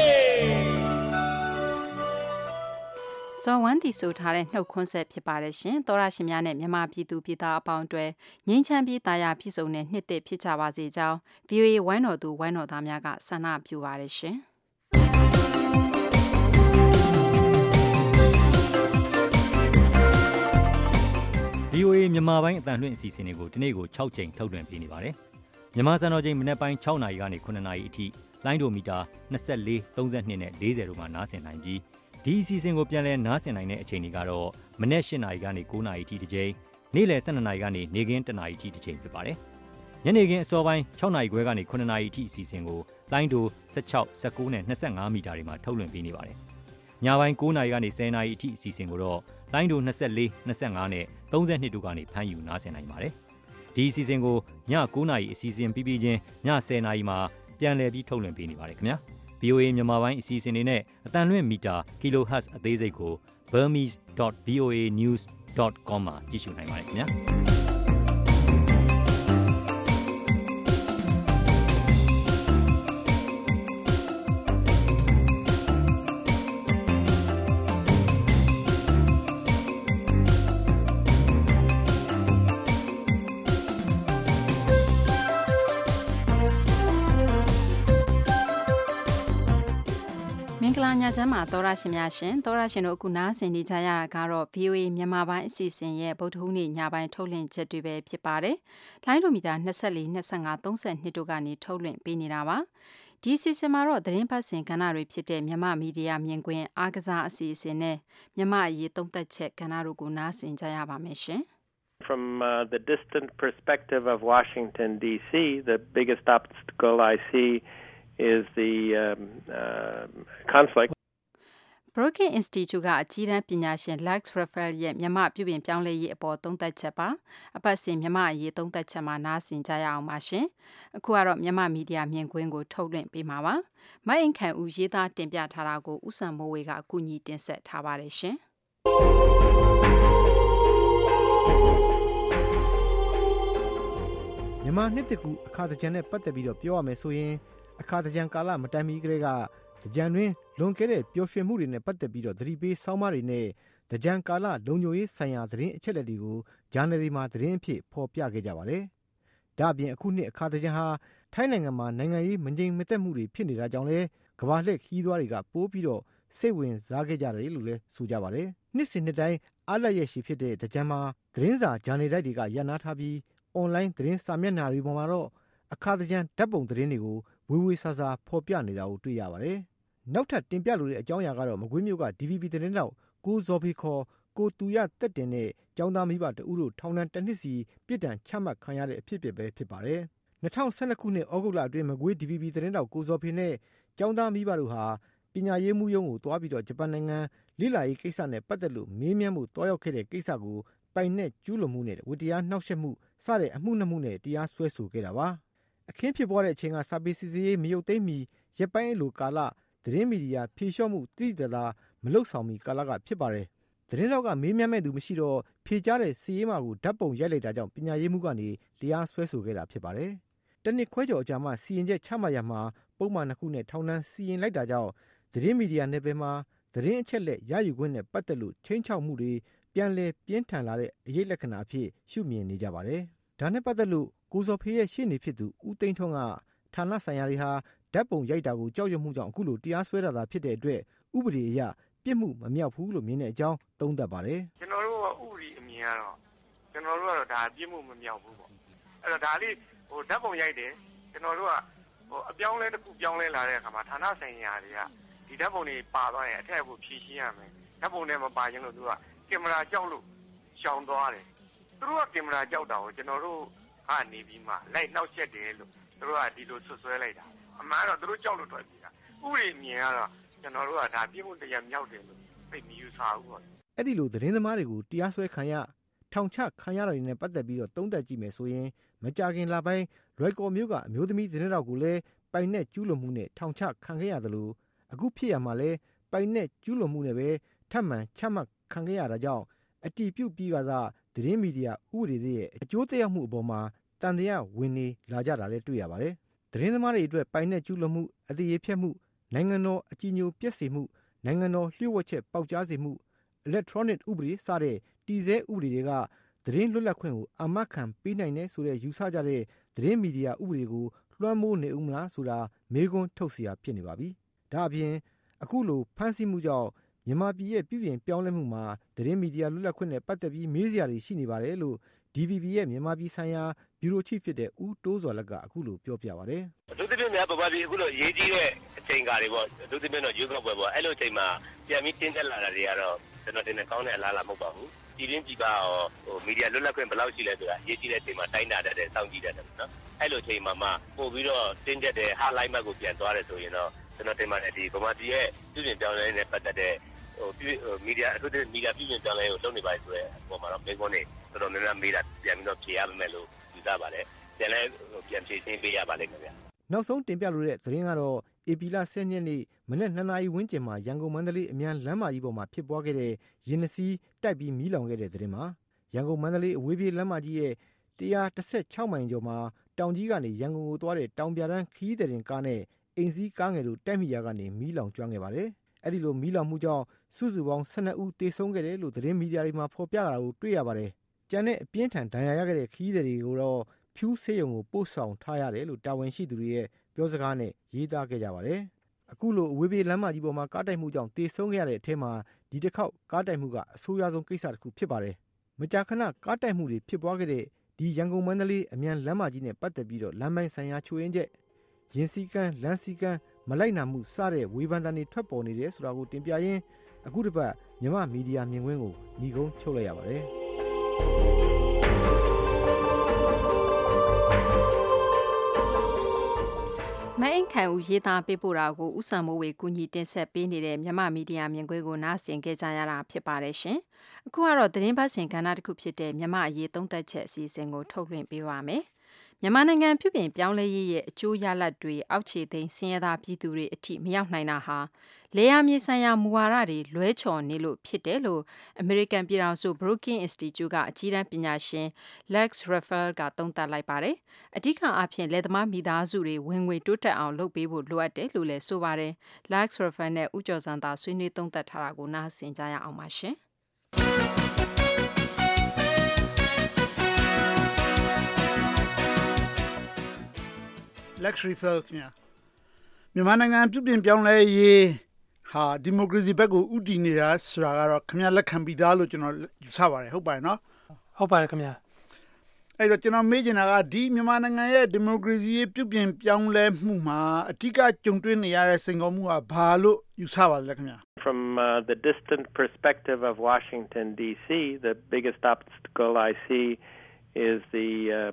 ဇော်ဝမ်းတီဆိုထားတဲ့နှုတ်ခွန်းဆက်ဖြစ်ပါတယ်ရှင်သောရရှင်များနဲ့မြန်မာပြည်သူပြည်သားအပေါင်းတွေငြိမ်းချမ်းပြီးတာယာပြည့်စုံတဲ့နှစ်သစ်ဖြစ်ကြပါစေကြောင်း VOA ဝိုင်းတော်သူဝိုင်းတော်သားများကဆန္ဒပြုပါတယ်ရှင် VOA မြန်မာပိုင်းအတန်လွှင့်အစီအစဉ်တွေကိုဒီနေ့ကို6ချိန်ထုတ်လွှင့်ပေးနေပါတယ်။မြန်မာစံတော်ချိန်မနက်ပိုင်း6နာရီကနေ9နာရီအထိလိုင်းဒိုမီတာ24 32နဲ့40တို့မှာနားဆင်နိုင်ပြီးဒီအစီအစဉ်ကိုပြန်လည်နားဆင်နိုင်တဲ့အချိန်တွေကတော့မနက်8နာရီကနေ9နာရီအထိတစ်ချိန်နေ့လယ်12နာရီကနေနေ့ခင်း1နာရီအထိတစ်ချိန်ဖြစ်ပါတယ်။ညနေခင်းအစောပိုင်း6နာရီခွဲကနေ9နာရီအထိအစီအစဉ်ကိုလိုင်းဒို16 19နဲ့25မီတာတွေမှာထုတ်လွှင့်ပေးနေပါတယ်။ညပိုင်း9နာရီကနေ10နာရီအထိအစီအစဉ်ကိုတော့လိုင်းဒို24 25နဲ့32တို့ကနေဖမ်းယူနားဆင်နိုင်ပါတယ်။ဒီအစီအစဉ်ကိုည9နာရီအစီအစဉ်ပြီးချင်းည10နာရီမှာပြန်လည်ပြီးထုတ်လွှင့်ပေးနေပါတယ်ခင်ဗျာ။ VOA မြန်မာပိုင်းအစီအစဉ်တွေနဲ့အတန်လွှင့်မီတာ kHz အသေးစိတ်ကို burmese.voanews.com မှာကြည့်ရှုနိုင်ပါတယ်ခင်ဗျာ။မ်းမှာသောရရှင်များရှင်သောရရှင်တို့အခုနားဆင်နေကြရတာကတော့ VOA မြန်မာပိုင်းအစီအစဉ်ရဲ့ဗုဒ္ဓဟူးနေ့ညပိုင်းထုတ်လွှင့်ချက်တွေပဲဖြစ်ပါတယ်။လိုင်းဒိုမီတာ24 25 32တို့ကနေထုတ်လွှင့်ပေးနေတာပါ။ဒီစီစဉ်မှာတော့သတင်းပတ်စဉ်ကဏ္ဍတွေဖြစ်တဲ့မြန်မာမီဒီယာမြင်ကွင်းအားကစားအစီအစဉ်နဲ့မြန်မာအရေးသုံးသပ်ချက်ကဏ္ဍတို့ကိုနားဆင်ကြရပါမယ်ရှင်။ From the distant perspective of Washington, D.C., the biggest obstacle I see is the conflict. Brookings Institute ကအကြီးတန်းပညာရှင် Lex Rafael ရဲ့မြန်မာပြုပြင်ပြောင်းလဲရေးအပေါ်သုံးသပ်ချက်ပါအပတ်စဉ်မြန်မာအရေးသုံးသပ်ချက်မှာနားဆင်ကြရအောင်ပါရှင်အခုကတော့မြန်မာမီဒီယာမြင်ကွင်းကိုထုတ်လွှင့်ပေးမှာပါမအိမ်ခံဦးရေးသားတင်ပြထားတာကိုဦးစံမိုးဝေကအကူအညီတင်ဆက်ထားပါတယ်ရှင်မြန်မာနှစ်တကူအခါတကြံနဲ့ပတ်သက်ပြီးတော့ပြောရမယ်ဆိုရင်အခါတကြံကာလမတိုင်မီကလေးကတကြံတွင်လွန်ခဲ့တဲ့ပျော်ရွှင်မှုတွေနဲ့ပတ်သက်ပြီးတော့သတိပေးဆောင်းပါးတွေနဲ့တကြံကာလလုံခြုံရေးဆိုင်ရာသတင်းအချက်အလက်တွေကိုဂျာနယ်ရီမှာသတင်းအဖြစ်ဖော်ပြခဲ့ကြပါတယ်။ဒါ့အပြင်အခုနှစ်အခါတကြံဟာထိုင်းနိုင်ငံမှာနိုင်ငံရေးမငြိမ်မသက်မှုတွေဖြစ်နေတာကြောင့်လဲကမ္ဘာလှည့်ခီးသွားတွေကပိုးပြီးတော့စိတ်ဝင်စားခဲ့ကြတယ်လို့လည်းဆိုကြပါတယ်။နှစ်စဉ်နှစ်တိုင်းအားလပ်ရက်ရှိဖြစ်တဲ့တကြံမှာသတင်းစာဂျာနယ်တိုက်တွေကရပ်နားထားပြီးအွန်လိုင်းသတင်းစာမျက်နှာတွေပေါ်မှာတော့အခါတကြံဓာတ်ပုံသတင်းတွေကိုဝေဝေဆာဆာဖော်ပြနေတာကိုတွေ့ရပါတယ်။နောက်ထပ်တင်ပြလိုတဲ့အကြောင်းအရာကတော့မကွေးမြို့က DVB သတင်းတောက်ကိုဇော်ဖေခေါ်ကိုတူရတက်တင်တဲ့ကျောင်းသားမိဘတဦးတို့ထောင်ဒဏ်တစ်နှစ်စီပြစ်ဒဏ်ချမှတ်ခံရတဲ့အဖြစ်ပဲဖြစ်ပါတယ်။2012ခုနှစ်ဩဂုတ်လအတွင်းမကွေး DVB သတင်းတောက်ကိုဇော်ဖေနဲ့ကျောင်းသားမိဘတို့ဟာပညာရေးမှုရုံးကိုတွားပြီးတော့ဂျပန်နိုင်ငံလိလာရေးကိစ္စနဲ့ပတ်သက်လို့မေးမြန်းမှုတွားရောက်ခဲ့တဲ့ကိစ္စကိုပိုင်နဲ့ကျူးလွန်မှုနဲ့ဝတ္တရားနှောက်ယှက်မှုစတဲ့အမှုနှမှုနဲ့တရားစွဲဆိုခဲ့တာပါ။အခင်းဖြစ်ပွားတဲ့အချိန်ကစာပေစီစီရေးမရုပ်သိမ်းမီရပ်ပိုင်းအလိုကာလသတင်းမီဒီယာဖြေလျှော့မှုတိတိကျကျမလုပ်ဆောင်မီကာလကဖြစ်ပါတယ်။သတင်းတောက်ကမေးမြန်းမဲ့သူမရှိတော့ဖြေကြားတဲ့စီရေးမှာကိုဓာတ်ပုံရိုက်လိုက်တာကြောင့်ပညာရေးမှုကနေတရားစွဲဆိုခဲ့တာဖြစ်ပါတယ်။တနစ်ခွဲကျော်အကြာမှစီရင်ချက်ချမှတ်ရမှာပုံမှန်တစ်ခုနဲ့ထောင်ဒဏ်စီရင်လိုက်တာကြောင့်သတင်းမီဒီယာနယ်ပယ်မှာသတင်းအချက်လက်ရယူခွင့်နဲ့ပတ်သက်လို့ချင်းချောက်မှုတွေပြန်လည်ပြင်းထန်လာတဲ့အရေးလက္ခဏာအဖြစ်ရှုမြင်နေကြပါတယ်။ဒါနဲ့ပတ်သက်လို့ကိုဇော်ဖေးရဲ့ရှေ့နေဖြစ်သူဦးသိန်းထွန်းကဌာနဆိုင်ရာတွေဟာဓာတ်ပုံရိုက်တာကိုကြောက်ရွံ့မှုကြောင့်အခုလိုတရားစွဲတာသာဖြစ်တဲ့အတွက်ဥပဒေအရပြစ်မှုမမြောက်ဘူးလို့မြင်တဲ့အကြောင်းသုံးသပ်ပါတယ်။ကျွန်တော်တို့ကဥပဒေအမြင်ကတော့ကျွန်တော်တို့ကတော့ဒါပြစ်မှုမမြောက်ဘူးပေါ့။အဲ့တော့ဒါလေးဓာတ်ပုံရိုက်တယ်ကျွန်တော်တို့ကအပြောင်းလဲတစ်ခုပြောင်းလဲလာတဲ့အခါမှာဌာနဆိုင်ရာတွေကဒီဓာတ်ပုံတွေပါသွားရင်အထက်ကိုဖြည့်ရှင်းရမယ်။ဓာတ်ပုံတွေမပါရင်လို့သူကကင်မရာကြောက်လို့ရှောင်သွားတယ်။သူတို့ကကင်မရာကြောက်တာကိုကျွန်တော်တို့ကနေပြီးမှလိုက်နှောက်ယှက်တယ်လို့သူတို့ကဒီလိုဆွဆွဲလိုက်တာ။အမှန်တော့သူတို့ကြောက်လို့ထွက်ပြေးတာ။ဥပဒေအမြင်ကတော့ကျွန်တော်တို့ကဒါပြစ်မှုတရားမြောက်တယ်လို့သိမယူဆဘူးပေါ့။အဲ့ဒီလိုသတင်းသမားတွေကိုတရားစွဲခံရထောင်ချခံရတာတွေနဲ့ပတ်သက်ပြီးတော့သုံးသပ်ကြည့်မယ်ဆိုရင်မကြခင်လပိုင်းလွိုက်ကော်မျိုးကအမျိုးသမီးသတင်းတောက်ကိုလည်းပိုင်နဲ့ကျူးလွန်မှုနဲ့ထောင်ချခံခဲ့ရသလိုအခုဖြစ်ရမှာလဲပိုင်နဲ့ကျူးလွန်မှုနဲ့ပဲထပ်မံချမှတ်ခံခဲ့ရတာကြောင့်အတီးပြုတ်ပြီးကစားသတင်းမီဒီယာဥပဒေရဲ့အကျိုးသက်ရောက်မှုအပေါ်မှာတန်တရားဝင်နေလာကြတာလည်းတွေ့ရပါတယ်။သတင်းသမားတွေအတွက်ပိုင်နဲ့ကျူးလွန်မှုအသေးရဖြတ်မှုနိုင်ငံတော်အကြီးအကျယ်ပြည့်စုံမှုနိုင်ငံတော်လျှို့ဝှက်ချက်ပေါက်ကြားစေမှု electronic ဥပဒေစတဲ့တည်ဆဲဥပဒေတွေကသတင်းလွတ်လပ်ခွင့်ကိုအာမခံပေးနိုင်တယ်ဆိုတဲ့ယူဆကြတဲ့သတင်းမီဒီယာဥပဒေကိုလွှမ်းမိုးနေဦးမလားဆိုတာမေးခွန်းထုတ်เสียဖြစ်နေပါပြီ။ဒါအပြင်အခုလိုဖမ်းဆီးမှုကြောင့်မြန်မာပြည်ရဲ့ပြည်ပြင်ပြောင်းလဲမှုမှာသတင်းမီဒီယာလွတ်လပ်ခွင့်နဲ့ပတ်သက်ပြီးမေးစရာတွေရှိနေပါတယ်လို့ DVB ရဲ့မြန်မာပြည်ဆိုင်ရာဘျူရိုချိဖြစ်တဲ့ဦးတိုးစော်လက်ကအခုလိုပြောပြပါတယ်။အထူးသဖြင့်များပပပြီးအခုလိုရေးကြီးတဲ့အချိန်ကားတွေပေါ့အထူးသဖြင့်တော့ရွေးကောက်ပွဲပေါ့အဲ့လိုအချိန်မှာပြန်ပြီးတင်းတက်လာတာတွေကတော့ကျွန်တော်တင်နေကောင်းတဲ့အလားအလာမဟုတ်ပါဘူး။ပြည်တွင်းပြည်ပမီဒီယာလွတ်လပ်ခွင့်ဘယ်လောက်ရှိလဲဆိုတာရေးကြီးတဲ့အချိန်မှာတိုင်းတာတဲ့စောင့်ကြည့်တဲ့နော်။အဲ့လိုအချိန်မှာမှပို့ပြီးတော့တင်းတက်တဲ့ဟာလိုက်မတ်ကိုပြန်သွားတယ်ဆိုရင်တော့ကျွန်တော်တင်ပါတယ်ဒီဗမာပြည်ရဲ့ပြည်ပြင်ပြောင်းလဲနေတဲ့ပတ်သက်တဲ့မီဒီယာအထူးသဖြင့်မီဒီယာပြည်ပြင်ပြောင်းလဲကိုလုပ်နေပါဆိုတဲ့အပေါ်မှာတော့မိကုန်းနေတော်တော်များများမေးတာပြန်ပြီးတော့ဖြေရမယ်လို့ယူဆပါတယ်ပြန်လဲပြန်ဖြေရှင်းပေးရပါလိမ့်မယ်ဗျာနောက်ဆုံးတင်ပြလိုတဲ့သတင်းကတော့ဧပြီလ10ရက်နေ့မနက်2နာရီဝန်းကျင်မှာရန်ကုန်မန္တလေးအမြန်လမ်းမကြီးပေါ်မှာဖြစ်ပွားခဲ့တဲ့ရင်နှစီးတိုက်ပြီးမီးလောင်ခဲ့တဲ့သတင်းမှာရန်ကုန်မန္တလေးအဝေးပြေးလမ်းမကြီးရဲ့116မိုင်ကျော်မှာတောင်ကြီးကနေရန်ကုန်ကိုသွားတဲ့တောင်ပြတန်းခီးတဲ့ကားနဲ့အိမ်စီးကားငယ်တို့တိုက်မိရာကနေမီးလောင်ကျွမ်းခဲ့ပါတယ်။အဲ့ဒီလိုမီးလောင်မှုကြောင့်စုစုပေါင်း12ဦးသေဆုံးခဲ့တယ်လို့သတင်းမီဒီယာတွေမှာဖော်ပြတာကိုတွေ့ရပါတယ်။ကျန်တဲ့အပြင်းထန်ဒဏ်ရာရခဲ့တဲ့ခီးတွေကိုတော့ဖြူးဆေးရုံကိုပို့ဆောင်ထားရတယ်လို့တာဝန်ရှိသူတွေရဲ့ပြောစကားနဲ့ရေးသားခဲ့ကြပါတယ်။အခုလိုအဝေးပြေးလမ်းမကြီးပေါ်မှာကားတိုက်မှုကြောင့်တေဆုံးခဲ့ရတဲ့အထက်မှာဒီတစ်ခေါက်ကားတိုက်မှုကအဆိုးရွားဆုံးကိစ္စတစ်ခုဖြစ်ပါတယ်။မကြာခဏကားတိုက်မှုတွေဖြစ်ပွားခဲ့တဲ့ဒီရန်ကုန်မန္တလေးအမြန်လမ်းမကြီးနဲ့ပတ်သက်ပြီးတော့လမ်းပိုင်းဆိုင်ရာချို့ယွင်းချက်ရင်စည်းကမ်းလမ်းစည်းကမ်းမလိုက်နာမှုစတဲ့ဝေဖန်သံတွေထွက်ပေါ်နေတယ်ဆိုတာကိုတင်ပြရင်းအခုတစ်ပတ်မြန်မာမီဒီယာမြင်ကွင်းကိုညီကုန်းချုပ်လိုက်ရပါတယ်မအင်ခံဦးရေးသားပေးပို့တာကိုဥဆောင်မိုးဝေကူညီတင်ဆက်ပေးနေတဲ့မြန်မာမီဒီယာမြင်ကွင်းကိုနားဆင်ကြရတာဖြစ်ပါတယ်ရှင်။အခုကတော့သတင်းပတ်စဉ်ကဏ္ဍတစ်ခုဖြစ်တဲ့မြန်မာအရေးသုံးသပ်ချက်အစီအစဉ်ကိုထုတ်လွှင့်ပေးပါမယ်။မြန်မာနိုင်ငံပြုပြင်ပြောင်းလဲရေးရဲ့အကျိုးရလဒ်တွေအောက်ခြေသိမ်းဆင်းရဲသားပြည်သူတွေအထိမရောက်နိုင်တာဟာလေယာမြေဆိုင်ရာမူဝါဒတွေလွဲချော်နေလို့ဖြစ်တယ်လို့အမေရိကန်ပြည်ထောင်စု Brookings Institute ကအကြီးတန်းပညာရှင် Lex Rafael ကသုံးသပ်လိုက်ပါတယ်။အဓိကအားဖြင့်လယ်သမားမိသားစုတွေဝင်ငွေတိုးတက်အောင်လုပ်ပေးဖို့လိုအပ်တယ်လို့လည်းဆိုပါတယ်။ Lex Rafael နဲ့ဦးကျော်စံသာဆွေးနွေးသုံးသပ်ထားတာကိုနားဆင်ကြရအောင်ပါရှင်။ Lex Rafael ခင်ဗျာမြန်မာနိုင်ငံပြုပြင်ပြောင်းလဲရေးဟာဒီမိုကရေစီဘက်ကိုဥတည်နေတာဆိုတာကတော့ခင်ဗျာလက်ခံပြီးသားလို့ကျွန်တော်ယူဆပါတယ်ဟုတ်ပါတယ်နော်ဟုတ်ပါတယ်ခင်ဗျာအဲ့တော့ကျွန်တော်မေးချင်တာကဒီမြန်မာနိုင်ငံရဲ့ဒီမိုကရေစီရေးပြုပြင်ပြောင်းလဲမှုမှာအဓိကကြုံတွေ့နေရတဲ့စိန်ခေါ်မှုကဘာလို့ယူဆပါလဲခင်ဗျာ From the distant perspective of Washington D.C. the biggest obstacle I see is the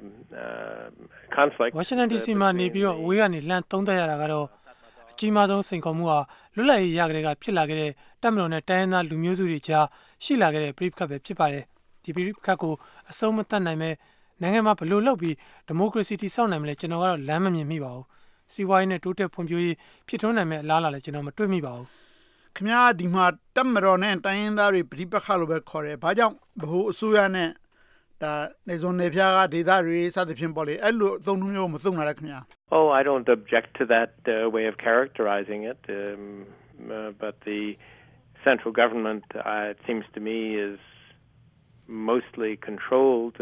conflict Washington D.C. မှာနေပြီးတော့အဝေးကနေလှမ်းသုံးသပ်ရတာကတော့အကြီးမားဆုံးစိန်ခေါ်မှုဟာလွတ်လပ်ရေးရကြတဲ့ကဖြစ်လာခဲ့တဲ့တပ်မတော်နဲ့တိုင်းရင်းသားလူမျိုးစုတွေကြားရှိလာခဲ့တဲ့ပြိပခတ်ပဲဖြစ်ပါတယ်ဒီပြိပခတ်ကိုအဆုံးမသတ်နိုင်မဲ့နိုင်ငံမှာဘလို့လုပ်ပြီးဒီမိုကရေစီတည်ဆောက်နိုင်မလဲကျွန်တော်ကတော့လမ်းမမြင်မိပါဘူးစီးပွားရေးနဲ့တိုးတက်ဖွံ့ဖြိုးရေးဖြစ်ထွန်းနိုင်မဲ့အလားအလာလည်းကျွန်တော်မတွေ့မိပါဘူးခင်ဗျာဒီမှာတပ်မတော်နဲ့တိုင်းရင်းသားတွေပြိပခတ်လို့ပဲခေါ်တယ်ဘာကြောင့်ဘဟုအစိုးရနဲ့ဒါနေစုံနေပြားကဒေသတွေစသဖြင့်ပေါ့လေအဲ့လိုအသုံးမျိုးမသုံးလာတဲ့ခင်ဗျာ Oh, I don't object to that way of characterizing it, but the central government, it seems to me, is mostly controlled,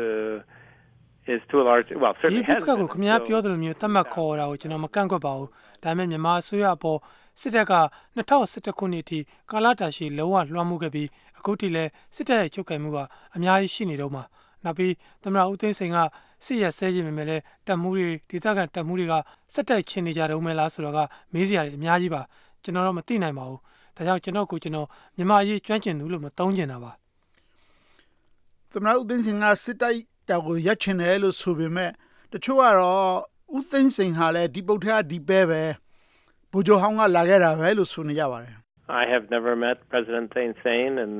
is to a large, well, certainly has been. ဒီကခင်ဗျာပြောတယ်လို့မျိုးတတ်မှတ်ခေါ်တာကိုကျွန်တော်မကန့်ကွက်ပါဘူးဒါပေမဲ့မြန်မာအစိုးရအပေါ်စစ်တပ်က2011ခုနှစ်အထိကာလတာရှည်လုံးဝလွှမ်းမိုးခဲ့ပြီးအခုထိလည်းစစ်တပ်ရဲ့ချုပ်ကိုင်မှုကအများကြီးရှိနေတော့မှာနောက်ပြီးသမ္မတဦးသိန်းစိန်ကစစ်ရက်ဆဲခြင်းပဲလေတပ်မှုတွေဒေသခံတပ်မှုတွေကစက်တိုက်ချင်းနေကြတော့မယ်လားဆိုတော့ကမေးစရာတွေအများကြီးပါကျွန်တော်တော့မသိနိုင်ပါဘူးဒါကြောင့်ကျွန်တော်မြန်မာအရေးကျွမ်းကျင်သူလို့မသုံးကျင်တာပါသမ္မတဦးသိန်းစိန်ကစစ်တိုက်တာကိုရက်ချင်တယ်လို့ဆိုပေမဲ့တချို့ကတော့ဦးသိန်းစိန်ဟာလည်းဒီပုတ်ထဲကဒီပဲဗိုလ်ချုပ်ဟောင်းကလာခဲ့တာပဲလို့ဆိုနေကြပါတယ် I have never met President Thein Sein and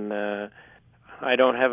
I don't have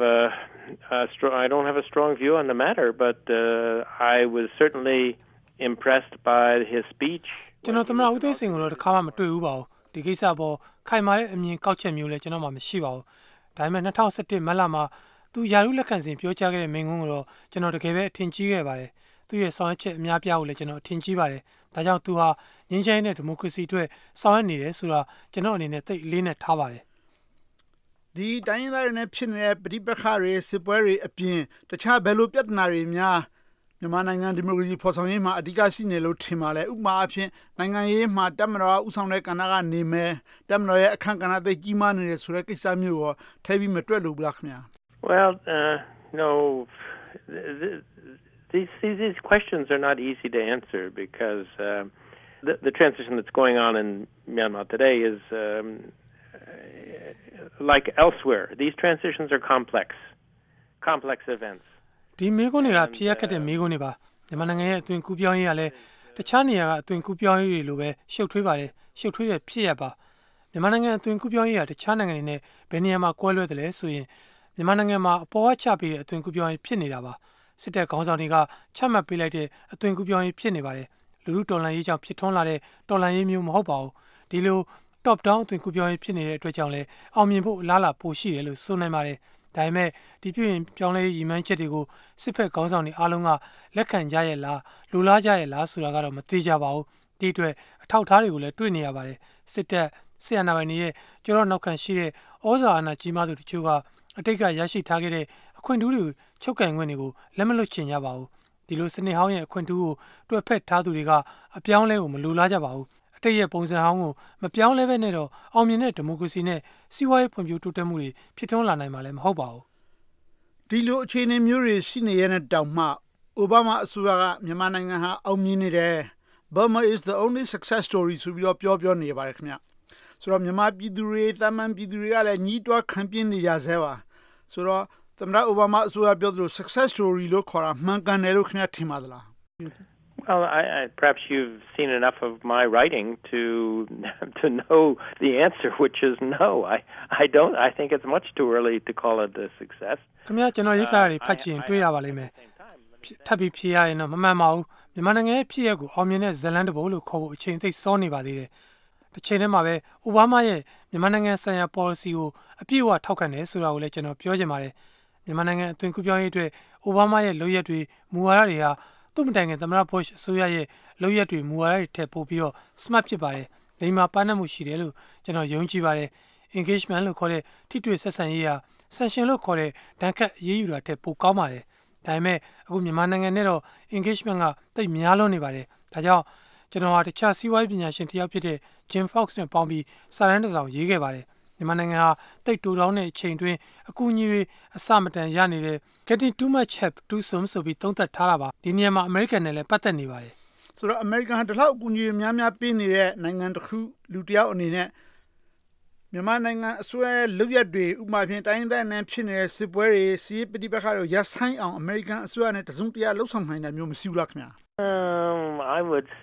a strong view on the matter, but I was certainly impressed by his speech. ကျွန်တော်သမ္မတဦးသိန်းစိန်ကိုတော့တစ်ခါမှမတွေ့ဘူးပါဘူးဒီကိစ္စပေါ်ခိုင်မာတဲ့အမြင်ကောက်ချက်မျိုးလည်းကျွန်တော်မှမရှိပါဘူးဒါပေမဲ့2017မတ်လမှာသူယာရုလက်ခံစဉ်ပြောကြားခဲ့တဲ့မိန့်ခွန်းကိုတော့ကျွန်တော်တကယ်ပဲအထင်ကြီးခဲ့ပါတယ်သူရဲ့ဆောင်ရွက်ချက်အများပြားကိုလည်းကျွန်တော်အထင်ကြီးပါတယ်ဒါကြောင့်သူဟာငြိမ်းချမ်းရေးနဲ့ဒီမိုကရေစီအတွက်ဆောင်ရွက်နေတယ်ဆိုတာကျွန်တော်အနေနဲ့သိအလေးနဲ့ထားပါတယ်ဒီတိုင်းရင်းသားတွေနဲ့ဖြစ်နေတဲ့ပြိပခါတွေစစ်ပွဲတွေအပြင်တခြားဘယ်လိုပြဿနာတွေများမြန်မာနိုင်ငံဒီမိုကရေစီဖော်ဆောင်ရေးမှာအဓိကရှိနေလို့ထင်ပါလဲဥပမာအဖြစ်နိုင်ငံရေးမှာတပ်မတော်ကဥဆောင်တဲ့ကဏ္ဍကနေမယ်တပ်မတော်ရဲ့အခန့်ကဏ္ဍသိကြီးမားနေတယ်ဆိုတဲ့ကိစ္စမျိုးကိုထည့်ပြီးမတွေ့လို့ဘူးလားခင်ဗျာ Well, no these questions are not easy to answer because the transition that's going on in Myanmar today is like elsewhere. These transitions are complex events. ဒီမိကုန်းတွေကဖြစ်ရခဲ့တဲ့မိကုန်းတွေပါမြန်မာနိုင်ငံရဲ့အသွင်ကူးပြောင်းရေးကလည်းတခြားနေရာကအသွင်ကူးပြောင်းရေးတွေလိုပဲရှုပ်ထွေးပါတယ်ရှုပ်ထွေးတဲ့ဖြစ်ရပါမြန်မာနိုင်ငံအသွင်ကူးပြောင်းရေးကတခြားနိုင်ငံတွေနဲ့ဘယ်နေရာမှာကွဲလွဲတယ်လဲဆိုရင်မြန်မာနိုင်ငံမှာအပေါ်ကချပေးတဲ့အသွင်ကူးပြောင်းရေးဖြစ်နေတာပါစစ်တပ်ခေါင်းဆောင်တွေကချမှတ်ပေးလိုက်တဲ့အသွင်ကူးပြောင်းရေးဖြစ်နေပါတယ်လူလူတော်လှန်ရေးကြောင့်ဖြစ်ထွန်းလာတဲ့တော်လှန်ရေးမျိုးမဟုတ်ပါဘူးဒီလို top down အသွင်ကူးပြောင်းရေးဖြစ်နေတဲ့အတွက်ကြောင့်လည်းအောင်မြင်ဖို့အလားအလာပိုရှိတယ်လို့ဆိုနိုင်ပါတယ်ဒါပေမဲ့ဒီပြုရင်ပြောင်းလဲရည်မှန်းချက်တွေကိုစစ်ဖက်ခေါင်းဆောင်တွေအားလုံးကလက်ခံကြရဲ့လားလူလားကြရဲ့လားဆိုတာကတော့မသိကြပါဘူးဒီအတွက်အထောက်အထားတွေကိုလည်းတွေ့နေရပါတယ်စစ်တပ်ဆီယနာပိုင်းရဲ့ကျော်တော့နောက်ခံရှိတဲ့ဩဇာအာဏာကြီးမားသူတချို့ကအတိတ်ကရရှိထားခဲ့တဲ့အခွင့်အရေးတွေချုပ်ကန်ခွင့်တွေကိုလက်မလွတ်ချင်ကြပါဘူးဒီလိုစနစ်ဟောင်းရဲ့အခွင့်အရေးကိုတွက်ဖက်ထားသူတွေကအပြောင်းလဲကိုမလိုလားကြပါဘူးအတိတ်ရဲ့ပုံစံဟောင်းကိုမပြောင်းလဲပဲနဲ့တော့အောင်မြင်တဲ့ဒီမိုကရေစီနဲ့စီးပွားရေးဖွံ့ဖြိုးတိုးတက်မှုတွေဖြစ်ထွန်းလာနိုင်မှာလည်းမဟုတ်ပါဘူးဒီလိုအခြေအနေမျိုးတွေရှိနေရတဲ့တောင်မှအိုဘားမားအစိုးရကမြန်မာနိုင်ငံဟာအောင်မြင်နေတယ် Burma is the only success story ဆိုပြီးတော့ပြောနေပါတယ်ခင်ဗျဆိုတော့မြန်မာပြည်သူတွေတာမန်ပြည်သူတွေကလည်းညီးတွားခံပြင်းနေကြဆဲပါဆိုတော့သမ္မတအိုဘားမားအစိုးရပြောသလို success story လို့ခေါ်တာမှန်ကန်တယ်လို့ခင်ဗျထင်ပါသလား Well, perhaps you've seen enough of my writing to know the answer, which is no. I don't. I think it's much too early to call it a success. ခင်ဗျာကျွန်တော်ရေးထားတာတွေဖတ်ကြည့်ရင်တွေ့ရပါလိမ့်မယ်ထပ်ပြီးဖြေရရင်တော့မမှန်ပါဘူးမြန်မာနိုင်ငံရဲ့ဖြစ်ရပ်ကိုအောင်မြင်တဲ့ဇလန်းတပုတ်လို့ခေါ်ဖို့အချိန်သိစောနေပါသေးတယ်တစ်ချိန်တည်းမှာပဲအိုဘားမားရဲ့မြန်မာနိုင်ငံဆိုင်ရာ policy ကိုအပြည့်အဝထောက်ခံတယ်ဆိုတာကိုလည်းကျွန်တော်ပြောချင်ပါတယ်မြန်မာနိုင်ငံအသွင်ကူးပြောင်းရေးအတွက်အိုဘားမားရဲ့လုပ်ရက်တွေမူဝါဒတွေဟာသူ့မတိုင်ခင်သမ္မတဘုရှ်အစိုးရရဲ့လုပ်ရက်တွေမူဝါဒတွေထက်ပိုပြီးတော့ smart ဖြစ်ပါတယ်လိမ္မာပါးနပ်မှုရှိတယ်လို့ကျွန်တော်ယုံကြည်ပါတယ် engagement လို့ခေါ်တဲ့ထိတွေ့ဆက်ဆံရေးဟာ sanction လို့ခေါ်တဲ့ဒဏ်ခတ်ရေးယူတာထက်ပိုကောင်းပါတယ်ဒါပေမဲ့အခုမြန်မာနိုင်ငံနဲ့တော့ engagement ကတိတ်များလွန်းနေပါတယ်ဒါကြောင့်ကျွန်တော်ဟာတခြားစီးပွားရေးပညာရှင်တစ်ယောက်ဖြစ်တဲ့ Jim Fox နဲ့ပေါင်းပြီးစာတမ်းတစ်စောင်ရေးခဲ့ပါတယ်မြန်မာနိုင်ငံဟာတိတ်တိုးတောင်းတဲ့အချိန်တွင်အကူအညီတွေအစမတန်ရနေတဲ့ getting too much help too soon ဆိုပြီးသုံးသပ်ထားတာပါဒီနေရာမှာ American နဲ့လည်းပတ်သက်နေပါတယ်ဆိုတော့ American ဟာဒီလောက်အကူအညီတွေများများပေးနေတဲ့နိုင်ငံတစ်ခုလူတစ်ယောက်အနေနဲ့မြန်မာနိုင်ငံအစိုးရရဲ့လုပ်ရက်တွေဥပမာဖြင့်တိုင်းဒေသနဲ့ဖြစ်နေတဲ့စစ်ပွဲတွေစီးပဋိပက္ခတွေရပ်ဆိုင်းအောင် American အစိုးရနဲ့တစုံတရာလှုပ်ဆောင်နိုင်တာမျိုးမရှိဘူးလားခင်ဗျာ I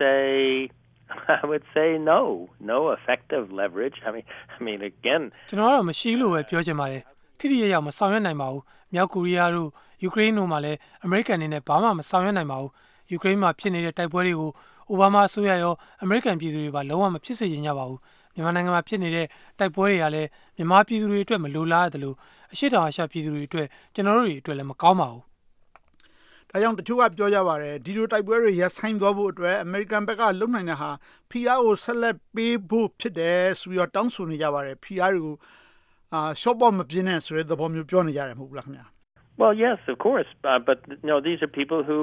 would say no effective leverage. I mean again. ကျွန်တော်ကတော့မရှိလို့ပဲပြောချင်ပါတယ်ထိထိရောက်မဆောင်ရွက်နိုင်ပါဘူးမြောက်ကိုရီးယားတို့ယူကရိန်းတို့မှလည်းအမေရိကန်အနေနဲ့ဘာမှမဆောင်ရွက်နိုင်ပါဘူးယူကရိန်းမှာဖြစ်နေတဲ့တိုက်ပွဲတွေကိုအိုဘားမားအစိုးရရောအမေရိကန်ပြည်သူတွေပါလုံးဝမဖြစ်စေချင်ကြပါဘူးမြန်မာနိုင်ငံမှာဖြစ်နေတဲ့တိုက်ပွဲတွေကလည်းမြန်မာပြည်သူတွေအတွက်မလိုလားတယ်လို့အရှေ့တောင်အာရှပြည်သူတွေအတွက်ကျွန်တော်တို့တွေအတွက်လည်းမကောင်းပါဘူးဒါကြောင့်တချို့ကပြောကြပါတယ်ဒီလိုတိုက်ပွဲတွေရပ်ဆိုင်းသွားဖို့အတွက်အမေရိကန်ဘက်ကလုံနိုင်တဲ့ဟာ PR ကိုဆက်လက်ပေးဖို့ဖြစ်တယ်ဆိုပြီးတော့တောင်းဆိုနေကြပါတယ် PR ကိုshort ပေါ်မပြင်းနဲ့ဆိုတဲ့သဘောမျိုးပြောနေကြတယ်မဟုတ်ဘူးလားခင်ဗျာ Well, yes, of course, but these are people who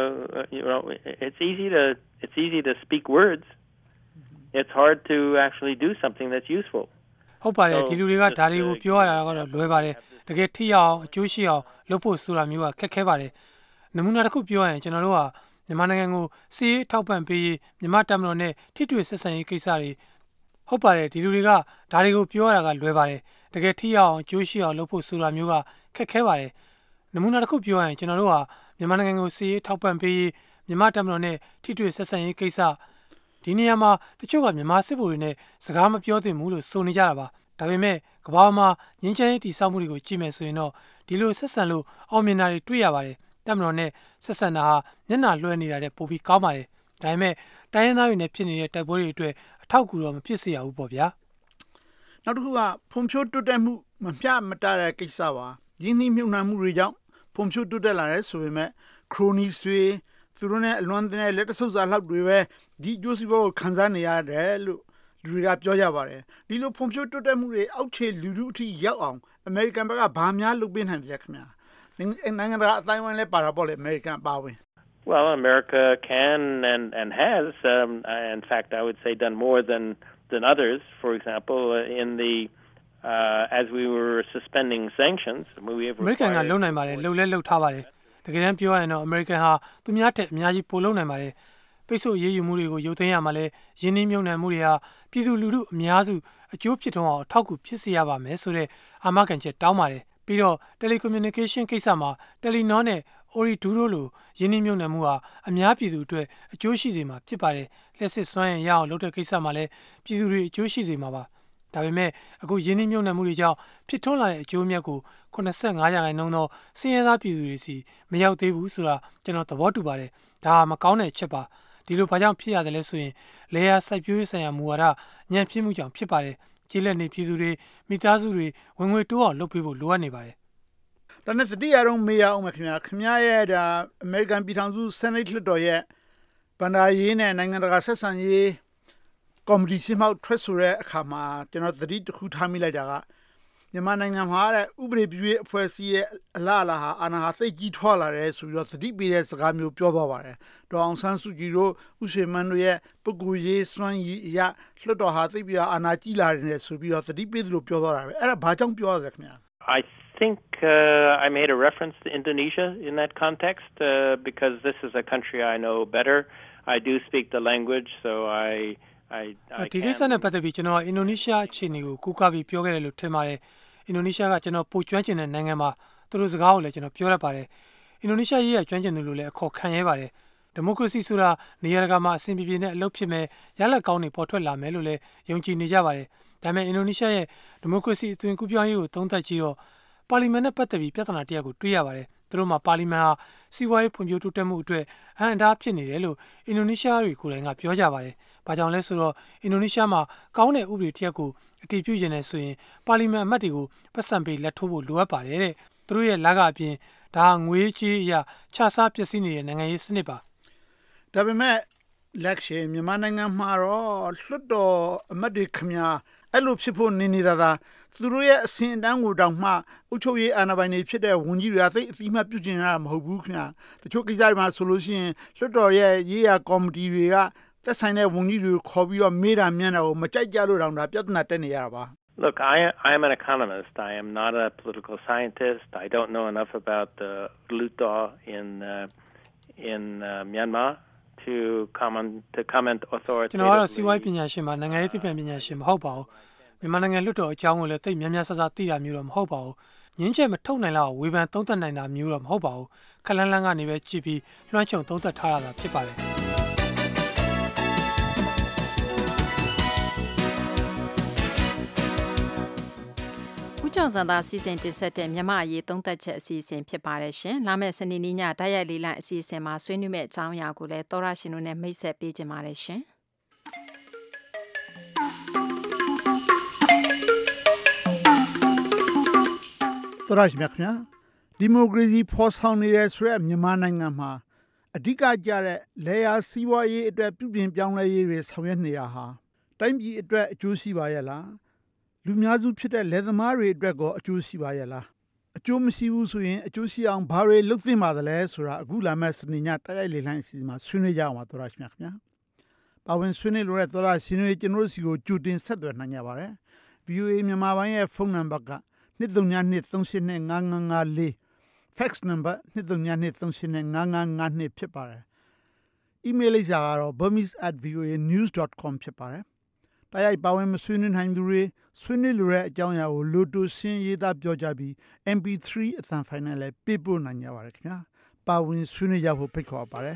it's easy to speak words. It's hard to actually do something that's useful. ဟုတ်ပါတယ်ဒီလူတွေကဒါတွေကိုပြောရတာကတော့လွယ်ပါတယ်တကယ်ထိရောက်အကျိုးရှိအောင်လုပ်ဖို့ဆိုတာမျိုးကခက်ခဲပါတယ်နမူနာတစ်ခုပြောရရင်ကျွန်တော်တို့ဟာမြန်မာနိုင်ငံကိုစီးရေးထောက်ပံ့ပေးရေးမြန်မာတပ်မတော်နဲ့ထိတွေ့ဆက်ဆံရေးကိစ္စတွေဟုတ်ပါတယ်ဒီလူတွေကဒါတွေကိုပြောရတာကလွယ်ပါတယ်တကယ်ထိရောက်အောင်အကျိုးရှိအောင်လုပ်ဖို့ဆိုတာမျိုးကခက်ခဲပါတယ်နမူနာတစ်ခုပြောရရင်ကျွန်တော်တို့ဟာမြန်မာနိုင်ငံကိုစီးရေးထောက်ပံ့ပေးရေးမြန်မာတပ်မတော်နဲ့ထိတွေ့ဆက်ဆံရေးကိစ္စဒီနေရာမှာတချို့ကမြန်မာစစ်ဗိုလ်တွေနဲ့စကားမပြောသင့်ဘူးလို့ဆိုနေကြတာပါဒါပေမဲ့ကမ္ဘာမှာငြိမ်းချမ်းရေးတည်ဆောက်မှုတွေကိုကြည့်မယ်ဆိုရင်တော့ဒီလိုဆက်ဆံလို့အောင်မြင်တာတွေတွေ့ရပါတယ်တပ်မတော်နဲ့ဆက်ဆံတာဟာမျက်နှာလွှဲနေတာတဲ့ပိုပြီးကောင်းပါတယ်ဒါပေမဲ့တိုင်းရင်းသားတွေနဲ့ဖြစ်နေတဲ့တိုက်ပွဲတွေအတွက်အထောက်အကူတော့မဖြစ်စေရဘူးပေါ့ဗျာနောက်တစ်ခုကဖွံ့ဖြိုးတိုးတက်မှုမမျှမတတဲ့ကိစ္စပါရင်းနှီးမြှုပ်နှံမှုတွေကြောင့်ဖွံ့ဖြိုးတိုးတက်လာတဲ့ဆိုပေမဲ့ခရိုနီတွေသူတို့နဲ့အလွန်တဲ့လက်တဆုပ်စာလောက်တွေပဲဒီကျိုးစီးပွားကိုခံစားနေရတယ်လို့လူတွေကပြောကြပါတယ်ဒီလိုဖွံ့ဖြိုးတိုးတက်မှုတွေအောက်ခြေလူထုအထိရောက်အောင်အမေရိကန်ဘက်ကဘာများလုပ်ပေးနိုင်တယ်ခင်ဗျာနိုင်ငံတကာအတိုင်းအဝိုင်းလဲပါတာပေါ့လေအမေရိကန်ပါဝင် Well, America can and has in fact I would say done more than others for example in the as we were suspending sanctions we have American ကလုံနိုင်ပါတယ်လုံလဲလုံထားပါတယ်တကယ်တမ်းပြောရရင်တော့ American ဟာသူများထက်အများကြီးပိုလုံနိုင်ပါတယ်ပိတ်ဆို့ရေးယူမှုတွေကိုရုပ်သိမ်းရမှာလဲယင်းနှိမ့်မြုံနှံမှုတွေဟာပြည်သူလူထုအများစုအကျိုးဖြစ်တော့အောင်ထောက်ကူဖြစ်စေရပါမယ်ဆိုတဲ့အာမခံချက်တောင်းပါတယ်ပြီးတော့ telecommunication ကိစ္စမှာ Telenor နဲ့ Ooredoo လိုယင်းနှိမ့်မြုံနှံမှုဟာအများပြည်သူအတွက်အကျိုးရှိစေမှာဖြစ်ပါတယ်လျှက်စစ်စွမ်းရင်ရအောင်လုပ်တဲ့ကိစ္စမှာလဲပြည်သူတွေအကျိုးရှိစေမှာပါဒါပေမဲ့အခုယင်းနှိမ့်မြုံနှံမှုတွေကြောင့်ဖြစ်ထွန်းလာတဲ့အကျိုးအမြတ်ကို85%သောစည်ရသားပြည်သူတွေစီမရောက်သေးဘူးဆိုတာကျွန်တော်သဘောတူပါတယ်ဒါဟာမကောင်းတဲ့အချက်ပါဒီလိုဘာကြောင့်ဖြစ်ရတယ်လဲဆိုရင်လေယာစိုက်ပျိုးရေးဆိုင်ရာမူဝါဒညံ့ဖျင်းမှုကြောင့်ဖြစ်ပါတယ်ကျေးလက်နေပြည်သူတွေမိသားစုတွေဝင်ငွေတိုးအောင်လုပ်ပေးဖို့လိုအပ်နေပါတယ်ဒါနဲ့သတိရအောင်မေးရအောင်ခင်ဗျာရဲ့ဒါအမေရိကန်ပြည်ထောင်စု Senate လွှတ်တော်ရဲ့ဗန္ဒာရေးနဲ့နိုင်ငံတကာဆက်ဆံရေးကော်မတီရှင်းမှောက်ထွက်ဆိုတဲ့အခါမှာကျွန်တော်သတိတစ်ခုထားမိလိုက်တာကမြန်မာနိုင်ငံမှာတဲ့ဥပဒေပြုရေးအဖွဲ့အစည်းရဲ့အလားအလာဟာအာဏာဟာသိကြီးထွားလာတယ်ဆိုပြီးတော့သတိပေးတဲ့စကားမျိုးပြောသွားပါတယ်ဒေါအောင်ဆန်းစုကြည်တို့ဥရွှေမန်းတို့ရဲ့ပုဂ္ဂိုလ်ရေးစွမ်းရည်အရလွှတ်တော်ဟာသိပြီးအာဏာကြီးလာတယ်ဆိုပြီးတော့သတိပေးသလိုပြောသွားတာပဲအဲ့ဒါဘာကြောင့်ပြောရလဲခင်ဗျာ I think I made a reference to Indonesia in that context because this is a country I know better. I do speak the language, so I ဒီကိစ္စနဲ့ပတ်သက်ပြီးကျွန်တော်အင်ဒိုနီးရှားအခြေအနေကိုကူးကားပြီးပြောခဲ့တယ်လို့ထင်ပါတယ်အင်ဒိုနီးရှားကကျွန်တော်ပိုကျွမ်းကျင်တဲ့နိုင်ငံမှာသူတို့စကားကိုလည်းကျွန်တော်ပြောရပါတယ်အင်ဒိုနီးရှားရေးရကျွမ်းကျင်သူလို့လည်းအခေါ်ခံရပါတယ်ဒီမိုကရေစီဆိုတာနေရာတကာမှာအဆင်ပြေပြေနဲ့အလုပ်ဖြစ်မယ်ရလဒ်ကောင်းတွေပေါ်ထွက်လာမယ်လို့လည်းယုံကြည်နေကြပါတယ်ဒါပေမဲ့အင်ဒိုနီးရှားရဲ့ဒီမိုကရေစီအသွင်ကူးပြောင်းရေးကိုသုံးသပ်ကြည့်တော့ပါလီမန်နဲ့ပတ်သက်ပြီးပြဿနာတရက်ကိုတွေ့ရပါတယ်သူတို့မှာပါလီမန်ဟာစီးပွားရေးဖွံ့ဖြိုးတိုးတက်မှုအတွက်အဟန့်အတားဖြစ်နေတယ်လို့အင်ဒိုနီးရှားတွေကိုယ်တိုင်ကပြောကြပါတယ်။ဘာကြောင့်လဲဆိုတော့အင်ဒိုနီးရှားမှာကောင်းတဲ့ဥပဒေတရက်ကိုအတည်ပြုရင်လည်းဆိုရင်ပါလီမန်အမတ်တွေကိုပတ်စံပေးလက်ထိုးဖို့လိုအပ်ပါတယ်တဲ့။သူတို့ရဲ့လက်ကအပြင်ဒါငွေကြေးအရာခြစားပျက်စီးနေတဲ့နိုင်ငံရေးစနစ်ပါ။ဒါပေမဲ့လက်ရှိမြန်မာနိုင်ငံမှာတော့လွှတ်တော်အမတ်တွေခင်ဗျာအဲ့လိုဖြစ်ဖို့နေနေတာသာသူတို့ရဲ့အစဉ်အတန်းကိုတောင်မှအုပ်ချုပ်ရေးအာဏာပိုင်တွေဖြစ်တဲ့ဝန်ကြီးတွေကသိအသိမှတ်ပြုကျင်ရတာမဟုတ်ဘူးခင်ဗျာတချို့ကိစ္စတွေမှာဆိုလို့ရှိရင်လွှတ်တော်ရဲ့ရေးရာကော်မတီတွေကသက်ဆိုင်တဲ့ဝန်ကြီးတွေကိုခေါ်ပြီးတော့မေးတာမြန်းတာကိုမကြိုက်ကြလို့တောင်ဒါပြဿနာတက်နေရတာပါ Look, I am an economist. I am not a political scientist. I don't know enough about the Luto in Myanmar to comment authoritatively. ကျွန်တော်ကတော့စီးပွားရေးပညာရှင်ပါနိုင်ငံရေးသိပ္ပံပညာရှင်မဟုတ်ပါဘူးမြန်မာနိုင်ငံလွှတ်တော်အကြောင်းကိုလည်းသိများများဆဆသိတာမျိုးတော့မဟုတ်ပါဘူးငင်းချက်မထုတ်နိုင်လောက်ဝေဖန်သုံးသပ်နိုင်တာမျိုးတော့မဟုတ်ပါဘူးခလန်းလန်းကနေပဲကြည့်ပြီးလွှမ်းခြုံသုံးသပ်ထားတာဖြစ်ပါတယ်ဦးကျော်စံသားစီစဉ်တင်ဆက်တဲ့မြမအရေးသုံးသက်ချက်အစီအစဉ်ဖြစ်ပါတယ်ရှင်။လာမယ့်စနေနေ့ညတိုက်ရိုက်လေးလံအစီအစဉ်မှာဆွေးနွေးမယ့်အကြောင်းအရာကိုလည်းသောရရှင်တို့နဲ့မိတ်ဆက်ပေးကြပါရရှင်။သောရရှင်ခင်ဗျာဒီမိုကရေစီဖော်ဆောင်နေတဲ့ဆိုတဲ့မြန်မာနိုင်ငံမှာအဓိကကျတဲ့လေယာစီးပွားရေးအတွက်ပြုပြင်ပြောင်းလဲရေးတွေဆောင်ရွက်နေတာဟာတိုင်းပြည်အတွက်အကျိုးရှိပါရဲ့လားလူများစုဖြစ်တဲ့လယ်သမားတွေအတွက်ကောအကျိုးရှိပါရဲ့လားအကျိုးမရှိဘူးဆိုရင်အကျိုးရှိအောင်ဘာတွေလုပ်သင့်ပါသလဲဆိုတာအခုလာမယ့်စနေညတိုက်ရိုက်လေလှိုင်းအစီအစဉ်မှာဆွေးနွေးကြအောင်ပါသောရရှင်ခင်ဗျာပါဝင်ဆွေးနွေးလို့ရသောရရှင်တွေကျွန်တော်စီကိုကြိုတင်ဆက်သွယ်နိုင်ကြပါတယ် VOA မြန်မာပိုင်းရဲ့ဖုန်းနံပါတ်က2323899954 fax number 2323899952ဖြစ်ပါတယ် email လိပ်စာကတော့ burmese@voanews.com ဖြစ်ပါတယ်တိုက်ရိုက်ပါဝင်မဆွေးနွေးနိုင်သူတွေဆွေးနွေးလိုတဲ့အကြောင်းအရာကိုလိုတိုရှင်းရေးသားပြောကြပြီး MP3 အသံဖိုင်နဲ့လည်းပေးပို့နိုင်ကြပါတယ်ခင်ဗျာပါဝင်ဆွေးနွေးကြဖို့ဖိတ်ခေါ်ပါတယ်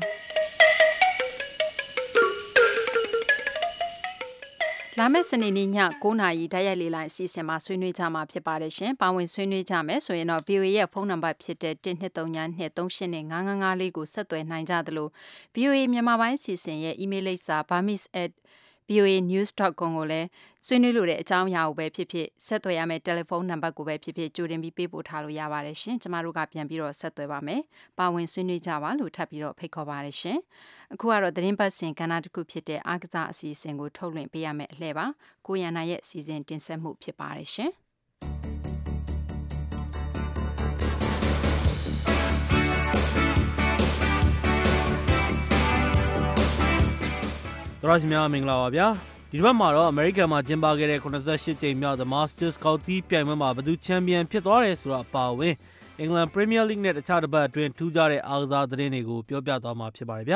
လာမယ့်စနေနေ့ည9:00နာရီတိုက်ရိုက်လေးလိုင်းအစီအစဉ်မှာဆွေးနွေးကြမှာဖြစ်ပါတယ်ရှင်။ပါဝင်ဆွေးနွေးကြမယ်ဆိုရင်တော့ VOA ရဲ့ဖုန်းနံပါတ်ဖြစ်တဲ့1232385554ကိုဆက်သွယ်နိုင်ကြသလို VOA မြန်မာပိုင်းအစီအစဉ်ရဲ့ email လိပ်စာ burmese@voanews.com ကိုလည်းဆွေးနွေးလို့တဲ့အကြောင်းအရာကိုပဲဖြစ်ဖြစ်ဆက်သွယ်ရမယ့်တယ်လီဖုန်းနံပါတ်ကိုပဲဖြစ်ဖြစ်ကြိုတင်ပြီးပေးပို့ထားလို့ရပါတယ်ရှင်။ကျမတို့ကပြန်ပြီးတော့ဆက်သွယ်ပါမယ်။ပါဝင်ဆွေးနွေးကြပါလို့ထပ်ပြီးတော့ဖိတ်ခေါ်ပါတယ်ရှင်။အခုကတော့သတင်းပတ်စဉ်ကဏ္ဍတစ်ခုဖြစ်တဲ့အားကစားအစီအစဉ်ကိုထုတ်လွှင့်ပေးရမယ့်အလှည့်ပါ။ကိုရန်နိုင်ရဲ့စီစဉ်တင်ဆက်မှုဖြစ်ပါတယ်ရှင်။သောရရှိများမင်္ဂလာပါဗျာဒီတစ်ပတ်မှာတော့ American မှာကျင်းပခဲ့တဲ့88ကြိမ်မြောက် The Masters ကောက်တီးပြိုင်ပွဲမှာဘယ်သူချန်ပီယံဖြစ်သွားတယ်ဆိုတာအပါအဝင် England Premier League နဲ့တခြားတစ်ပတ်အတွင်းထူးခြားတဲ့အားကစားသတင်းတွေကိုပြောပြသွားမှာဖြစ်ပါတယ်ဗျာ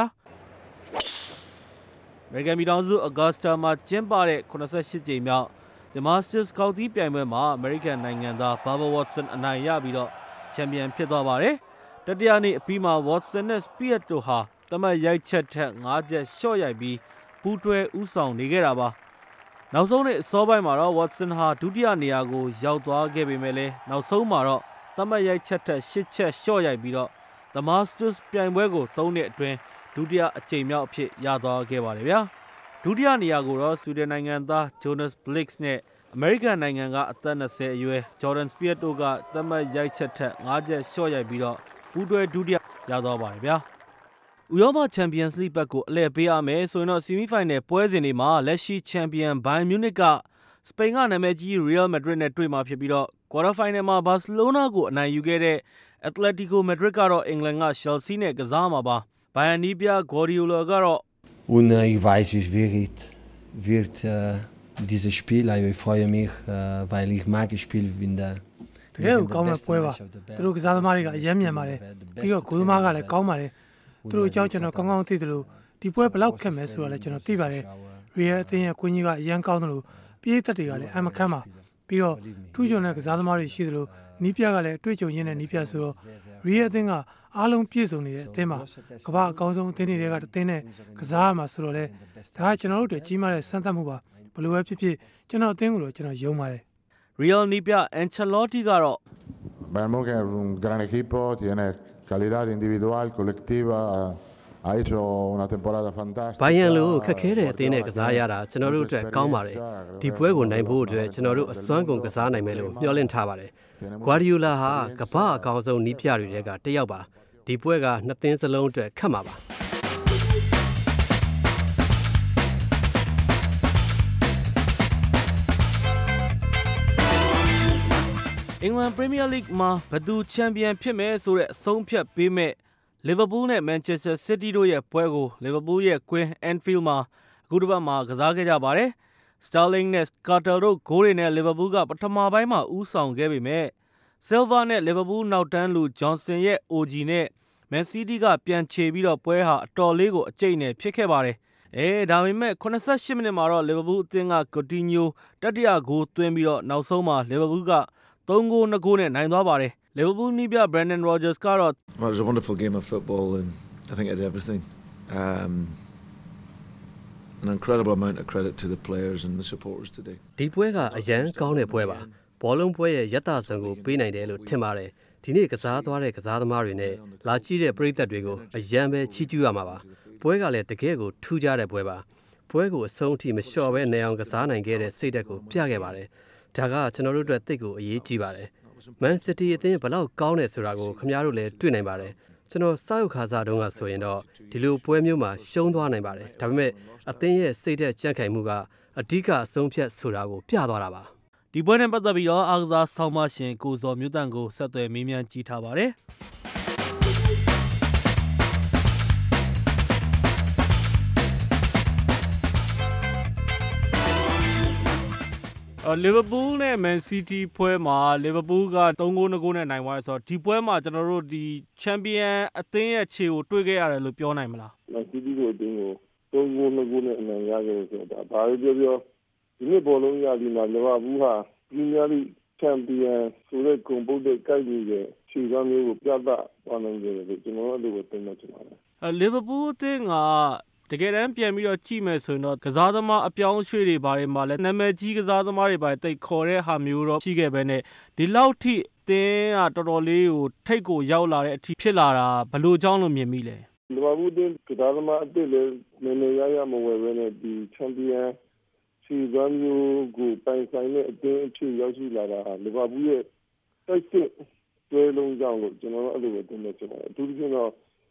American ပြည်ထောင်စု Augusta မှာကျင်းပတဲ့88ကြိမ်မြောက် The Masters ကောက်တီးပြိုင်ပွဲမှာ American နိုင်ငံသား Bubba Watson အနိုင်ရပြီးတော့ချန်ပီယံဖြစ်သွားပါတယ်တတိယနေ့အပြီးမှာ Watson နဲ့ Spieth တို့ဟာသတ်မှတ်ရိုက်ချက်ထက်5ချက်ရှော့ရိုက်ပြီးပူးတွဲဦးဆောင်နေခဲ့တာပါနောက်ဆုံးနေ့အစောပိုင်းမှာတော့ Watson ဟာဒုတိယနေရာကိုရောက်သွားခဲ့ပေမဲ့လည်းနောက်ဆုံးမှာတော့သတ်မှတ်ရိုက်ချက်ထက်8ချက်ရှော့ရိုက်ပြီးတော့ The Masters ပြိုင်ပွဲကို3နှစ်အတွင်းဒုတိယအကြိမ်မြောက်အဖြစ်ရသွားခဲ့ပါတယ်ဗျာဒုတိယနေရာကိုတော့ဆွီဒင်နိုင်ငံသား Jonas Blix နဲ့အမေရိကန်နိုင်ငံကအသက်20အရွယ် Jordan Spieth တို့ကသတ်မှတ်ရိုက်ချက်ထက်5ချက်ရှော့ရိုက်ပြီးတော့ပူးတွဲဒုတိယရသွားပါတယ်ဗျာဥရောပချန်ပီယံစ်လိဘက်ကိုအလှည့်ပေးရမယ်ဆိုရင်တော့ဆီမီဖိုင်နယ်ပွဲစဉ်တွေမှာလက်ရှိချန်ပီယံဘိုင်မြူနစ်ကစပိန်ကနာမည်ကြီး Real Madrid နဲ့တွေ့မှာဖြစ်ပြီးတော့ quarter final မှာ Barcelona ကိုအနိုင်ယူခဲ့တဲ့ Atletico Madrid ကတော့အင်္ဂလန်က Chelsea နဲ့ကစားမှာပါ Bayern နီးပြ Guardiola ကတော့ Ich weiß, wie schwierig wird dieses Spiel. Ich freue mich, weil ich mag das Spiel in der တကယ်ကိုကောင်းတဲ့ပွဲပါသူတို့ကစားသမားတွေကအယမ်းမြန်ပါတယ်ပြီးတော့ဂိုးသမားကလည်းကောင်းပါတယ်သူတို့အကြောင်းကျွန်တော်ကောင်းကောင်းသိတယ်လို့ဒီပွဲဘယ်လောက်ခက်မယ်ဆိုတာလည်းကျွန်တော်သိပါတယ်ရီယယ်အသင်းရဲ့ကွင်းကြီးကအယမ်းကောင်းတယ်လို့ပြေးသက်တွေကလည်းအမခမ်းပါပြီးတော့ထူးချွန်တဲ့ကစားသမားတွေရှိတယ်လို့နီးပြကလည်းအတွေ့အကြုံရင်းတဲ့နီးပြဆိုတော့ရီယယ်အသင်းကအားလုံးပြည့်စုံနေတဲ့အသင်းမှာကမ္ဘာအကောင်းဆုံးအသင်းတွေကတစ်သင်းနဲ့ကစားရမှာဆိုတော့လေဒါကကျွန်တော်တို့တွေကြီးမားတဲ့စမ်းသပ်မှုပါဘယ်လိုပဲဖြစ်ဖြစ်ကျွန်တော်အသင်းကိုတော့ကျွန်တော်ယုံပါတယ် Real နီးပြ Ancelotti ကတော့ Bayern Munich è un gran equipo, tiene qualità individual, collettiva, ha hecho una temporada fantastica. Bayern လို့ခက်ခဲတဲ့အသင်းနဲ့ကစားရတာကျွန်တော်တို့အတွက်ကောင်းပါတယ်ဒီပွဲကိုနိုင်ဖို့အတွက်ကျွန်တော်တို့အစွမ်းကုန်ကစားနိုင်မယ်လို့မျှော်လင့်ထားပါတယ် Guardiola ဟာကမ္ဘာအကောင်းဆုံးနီးပြတွေကတစ်ယောက်ပါဒီပွဲကနှစ်သင်းစလုံးအတွက်ခက်မှာပါ England Premier League မှာဘယ်သူချန်ပီယံဖြစ်မယ်ဆိုတဲ့အဆုံးဖြတ်ပေးမဲ့ Liverpool နဲ့ Manchester City တို့ရဲ့ပွဲကို Liverpool ရဲ့ Queen Anfield မှာအခုတစ်ပတ်မှာကစားခဲ့ကြပါတယ်။ Sterling နဲ့ Carter တို့ဂိုးတွေနဲ့ Liverpool ကပထမပိုင်းမှာဦးဆောင်ခဲ့ပေမဲ့ Silva နဲ့ Liverpool နောက်တန်းလူ Johnson ရဲ့ OG နဲ့ Man City ကပြန်ချေပြီးတော့ပွဲဟာအတော်လေးကိုအကျိတ်နဲ့ဖြစ်ခဲ့ပါတယ်။ဒါပေမဲ့88မိနစ်မှာတော့ Liverpool အသင်းက Coutinho တတိယဂိုးသွင်းပြီးတော့နောက်ဆုံးမှာ Liverpool က3 goal 2 goal နဲ့နိုင်သွားပါတယ်။ Liverpool နီးပြ Brendan Rodgers ကတော့ It was a wonderful game of football and I think it did everything. An incredible amount of credit to the players and the supporters today. ဒီပွဲကအရန်ကောင်းတဲ့ပွဲပါဘောလုံးပွဲရဲ့ရတ္တဇံကိုပေးနိုင်တယ်လို့ထင်ပါတယ်ဒီနေ့ကစားသွားတဲ့ကစားသမားတွေနဲ့လာကြည့်တဲ့ပရိသတ်တွေကိုအရန်ပဲချီးကျူးရမှာပါပွဲကလည်းတကယ်ကိုထူးခြားတဲ့ပွဲပါပွဲကိုအဆုံးထိမလျှော့ပဲနေအောင်ကစားနိုင်ခဲ့တဲ့စိတ်ဓာတ်ကိုပြခဲ့ပါတယ်ဒါကကျွန်တော်တို့အတွက်သိကိုအရေးကြီးပါတယ် Man City အသင်းဘယ်လောက်ကောင်းတယ်ဆိုတာကိုခင်ဗျားတို့လည်းတွေ့နိုင်ပါတယ်ကျွန်တော်စာရုပ်ခါစားတုန်းကဆိုရင်တော့ဒီလိုပွဲမျိုးမှာရှုံးသွားနိုင်ပါတယ်ဒါပေမဲ့အသင်းရဲ့စိတ်ဓာတ်ကြံ့ခိုင်မှုကအဓိကအဆုံးဖြတ်ဆိုတာကိုပြသွားတာပါဒီပွဲနဲ့ပတ်သက်ပြီးတော့အားကစားဆောင်းပါရှင်ကိုဇော်မျိုးတန့်ကိုဆက်သွယ်မေးမြန်းကြည့်ထားပါတယ်Liverpool နဲ့ Man City ပွဲမှာ Liverpool က3 goal 2 goal နဲ့နိုင်သွားတယ်ဆိုတော့ဒီပွဲမှာကျွန်တော်တို့ဒီ Champion အသင်းရဲ့ခြေကိုတွေ့ခဲ့ရတယ်လို့ပြောနိုင်မလား Man City ကိုအသင်းကို3 goal 2 goal နဲ့အနိုင်ရခဲ့တယ်ဆိုတာဒါပဲပြောပြောဒီနေ့ဘောလုံးရဒီမှာ Liverpool ဟာ Premier League Champion ဆိုတဲ့ဂုဏ်ပုဒ်တဲ့ကိုက်နေတဲ့ခြေစွမ်းမျိုးကိုပြသသွားနိုင်တယ်လို့ကျွန်တော်တို့အဲ့လိုပဲသိမှတ်ချင်ပါတယ် Liverpool အသင်းကတကယ်တမ်းပြန်ပြီးတော့ကြည့်မယ်ဆိုရင်တော့ကစားသမားအပြောင်းအရွှေ့တွေဘာတွေမှာလဲနာမည်ကြီးကစားသမားတွေပါတိတ်ခေါ်တဲ့ဟာမျိုးတော့ရှိခဲ့ပဲနဲ့ဒီလောက်ထိအသင်းကတော်တော်လေးကိုထိတ်ကိုရောက်လာတဲ့အထိဖြစ်လာတာဘယ်လိုကြောင်းလို့မြင်မိလဲလီဗာပူးတင်းကစားသမားအသစ်လည်းနည်းနည်းရမဝယ်ပဲနဲ့ဒီချန်ပီယံခြေစွမ်းမျိုးကိုပိုင်ဆိုင်တဲ့အသင်းအဖြစ်ရောက်ရှိလာတာလီဗာပူးရဲ့တိုက်စစ်တွဲလုံးကြောင့်လို့ကျွန်တော်တို့အဲ့လိုပဲသိနေကြပါတယ်အထူးသဖြင့်တော့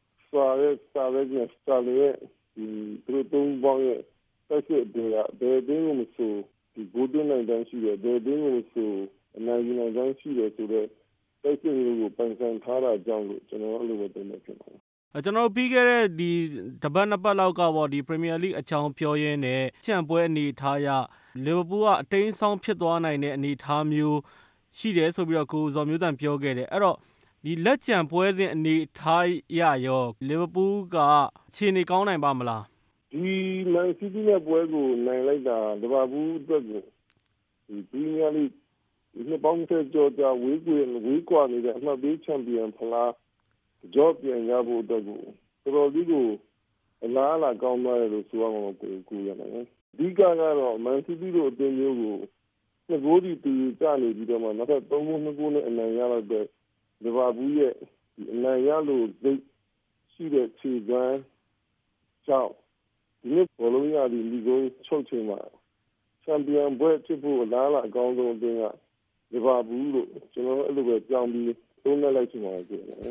Suarezနဲ့ Sterlingရဲ့ဒီသူတို့3ပေါင်းရဲ့တိုက်စစ်တွေကဘယ်အသင်းကိုမဆိုဒီဂိုးသွင်းနိုင်တဲ့ရှိတယ်ဘယ်အသင်းကိုမဆိုအနိုင်ယူနိုင်တဲ့ရှိတယ်ဆိုတော့တိုက်စစ်မျိုးကိုပိုင်ဆိုင်ထားတာကြောင့်လို့ကျွန်တော်အဲ့လိုပဲသိနေကြပါတယ်ကျွန်တော်ပြီးခဲ့တဲ့ဒီတပတ်နှစ်ပတ်လောက်ကပေါ့ဒီ Premier League အကြောင်းပြောရင်းနဲ့ချန်ပွဲအနေထားရ Liverpool ကအတိမ်းဆောင်းဖြစ်သွားနိုင်တဲ့အနေထားမျိုးရှိတယ်ဆိုပြီးတော့ကိုဇော်မျိုးတန်ပြောခဲ့တယ်အဲ့တော့ဒီလက်ကျန်ပွဲစဉ်အနေထားရရော Liverpool ကအခြေအနေကောင်းနိုင်ပါမလားဒီ Man City နဲ့ပွဲကိုနိုင်လိုက်တာ Liverpool အတွက်ကိုဒီ Premier League ဒီပေါင်းတဲ့ကြောကြဝေးကွာနေတဲ့အမှတ်ပေးချန်ပီယံဖလားကြောပြန်ရဖို့အတွက်ကိုတော်တော်လေးကိုအလားအလာကောင်းသွားတယ်လို့ဆိုရမှာကိုရနိုင်တယ်အဓိကကတော့ Man City တို့အသင်းမျိုးကို2 goal တီကျနေပြီးတော့မှနောက်ထပ်3 goal 2 goal နဲ့အနိုင်ရတော့တဲ့လီဗာပူးရဲ့ဒီအနိုင်ရလို့စိတ်ရှိတဲ့ခြေစွမ်းကြောင့်ဒီနေ့ဘောလုံးရဒီလီဂိုချုပ်ချိန်မှာချန်ပီယံဘွဲ့ဖြစ်ဖို့အလားအလာအကောင်းဆုံးအသင်းကလီဗာပူးလို့ကျွန်တော်အဲ့လိုပဲပြောင်းပြီးသုံးလိုက်ချင်ပါတယ်ကြည့်နေ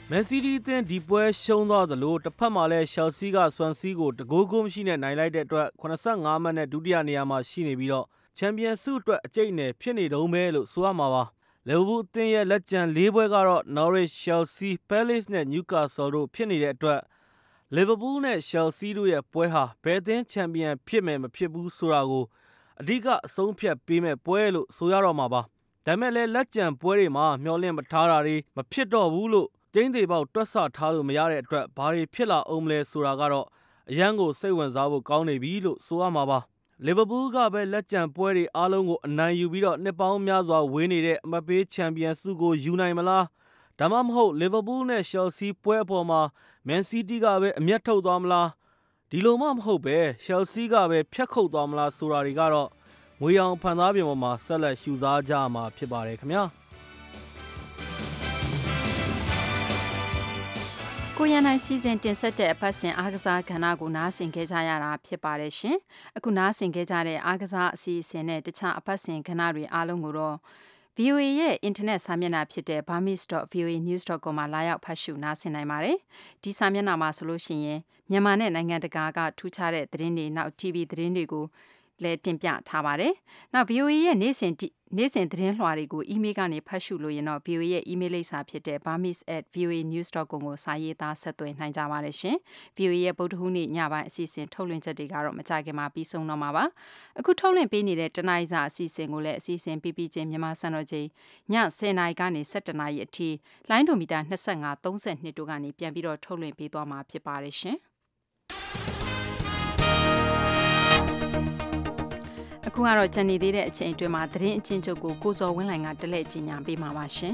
မန်စီးတီးအသင်းဒီပွဲရှုံးသွားသလိုတစ်ဖက်မှာလည်းရှယ်ဆီကဆွမ်ဆီကိုတကိုးကိုမရှိနဲ့နိုင်လိုက်တဲ့အတွက်85မှတ်နဲ့ဒုတိယနေရာမှာရှိနေပြီးတော့ချန်ပီယံဆုအတွက်အကျိတ်နဲ့ဖြစ်နေတုံးပဲလို့ဆိုရမှာပါလီဗာပူးအသင်းရဲ့လက်ကျန်၄ပွဲကတော့ Norwich, Chelsea, Palace နဲ့ Newcastle တို့ဖြစ်နေတဲ့အတွက်လီဗာပူးနဲ့ Chelsea တို့ရဲ့ပွဲဟာဘယ်အသင်းချန်ပီယံဖြစ်မယ်မဖြစ်ဘူးဆိုတာကိုအဓိကအဆုံးဖြတ်ပေးမဲ့ပွဲလို့ဆိုရတော့မှာပါဒါပေမဲ့လည်းလက်ကျန်ပွဲတွေမှာမျှော်လင့်မထားတာတွေမဖြစ်တော့ဘူးလို့ကျင်းသေးပေါက်တွက်ဆထားလို့မရတဲ့အတွက်ဘာတွေဖြစ်လာအောင်မလဲဆိုတာကတော့အရန်ကိုစိတ်ဝင်စားဖို့ကောင်းနေပြီလို့ဆိုရမှာပါလီဗာပူးကပဲလက်ကျန်ပွဲတွေအားလုံးကိုအနိုင်ယူပြီးတော့နှစ်ပေါင်းများစွာဝေးနေတဲ့အမတ်ပေးချန်ပီယံဆုကိုယူနိုင်မလားဒါမှမဟုတ်လီဗာပူးနဲ့ရှယ်ဆီပွဲအပေါ်မှာမန်စီးတီးကပဲအမျက်ထုတ်သွားမလားဒီလိုမှမဟုတ်ပဲရှယ်ဆီကပဲဖျက်ခုတ်သွားမလားဆိုတာတွေကတော့ငွေရောင်ဖန်သားပြင်ပေါ်မှာဆက်လက်ရှုစားကြမှာဖြစ်ပါတယ်ခင်ဗျာကိုရန်နိုင်စီစဉ်တင်ဆက်တဲ့အပတ်စဉ်အားကစားကဏ္ဍကိုနားဆင်ခဲ့ကြရတာဖြစ်ပါတယ်ရှင်။အခုနားဆင်ခဲ့ကြတဲ့အားကစားအစီအစဉ်နဲ့တခြားအပတ်စဉ်ကဏ္ဍတွေအားလုံးကိုတော့ VOA ရဲ့အင်တာနက်စာမျက်နှာဖြစ်တဲ့ burmese.voanews.com မှာလာရောက်ဖတ်ရှုနားဆင်နိုင်ပါတယ်။ဒီစာမျက်နှာမှာဆိုလို့ရှိရင်မြန်မာနဲ့နိုင်ငံတကာကထူးခြားတဲ့သတင်းတွေနောက် TV သတင်းတွေကိုလည်းတင်ပြထားပါတယ်။နောက် VOA ရဲ့နေ့စဉ်သတင်းလွှာတွေကိုအီးမေးလ်ကနေဖတ်ရှုလို့ရင်တော့ VOA ရဲ့အီးမေးလ်လိပ်စာဖြစ်တဲ့ burmese@voanews.com ကိုစာရေးသားဆက်သွယ်နိုင်ကြပါတယ်ရှင်။ VOA ရဲ့ဗုဒ္ဓဟူးနေ့ညပိုင်းအစီအစဉ်ထုတ်လွှင့်ချက်တွေကတော့မကြာခင်မှာပြီးဆုံးတော့မှာပါ။အခုထုတ်လွှင့်ပေးနေတဲ့တနိုင်းစာအစီအစဉ်ကိုလည်းအစီအစဉ်ပြီးချင်းမြန်မာစံတော်ချိန်ည10:00နာရီကနေ17:00နာရီအထိလိုင်းဒိုမီတာ25 32တို့ကနေပြန်ပြီးတော့ထုတ်လွှင့်ပေးသွားမှာဖြစ်ပါတယ်ရှင်။အခုကတော့ကျန်နေသေးတဲ့အချိန်အတွင်းမှာသတင်းအချင်းချုပ်ကိုကိုစော်ဝင်းလှိုင်ကတလဲ့ကြီးညာပေးမှာပါရှင်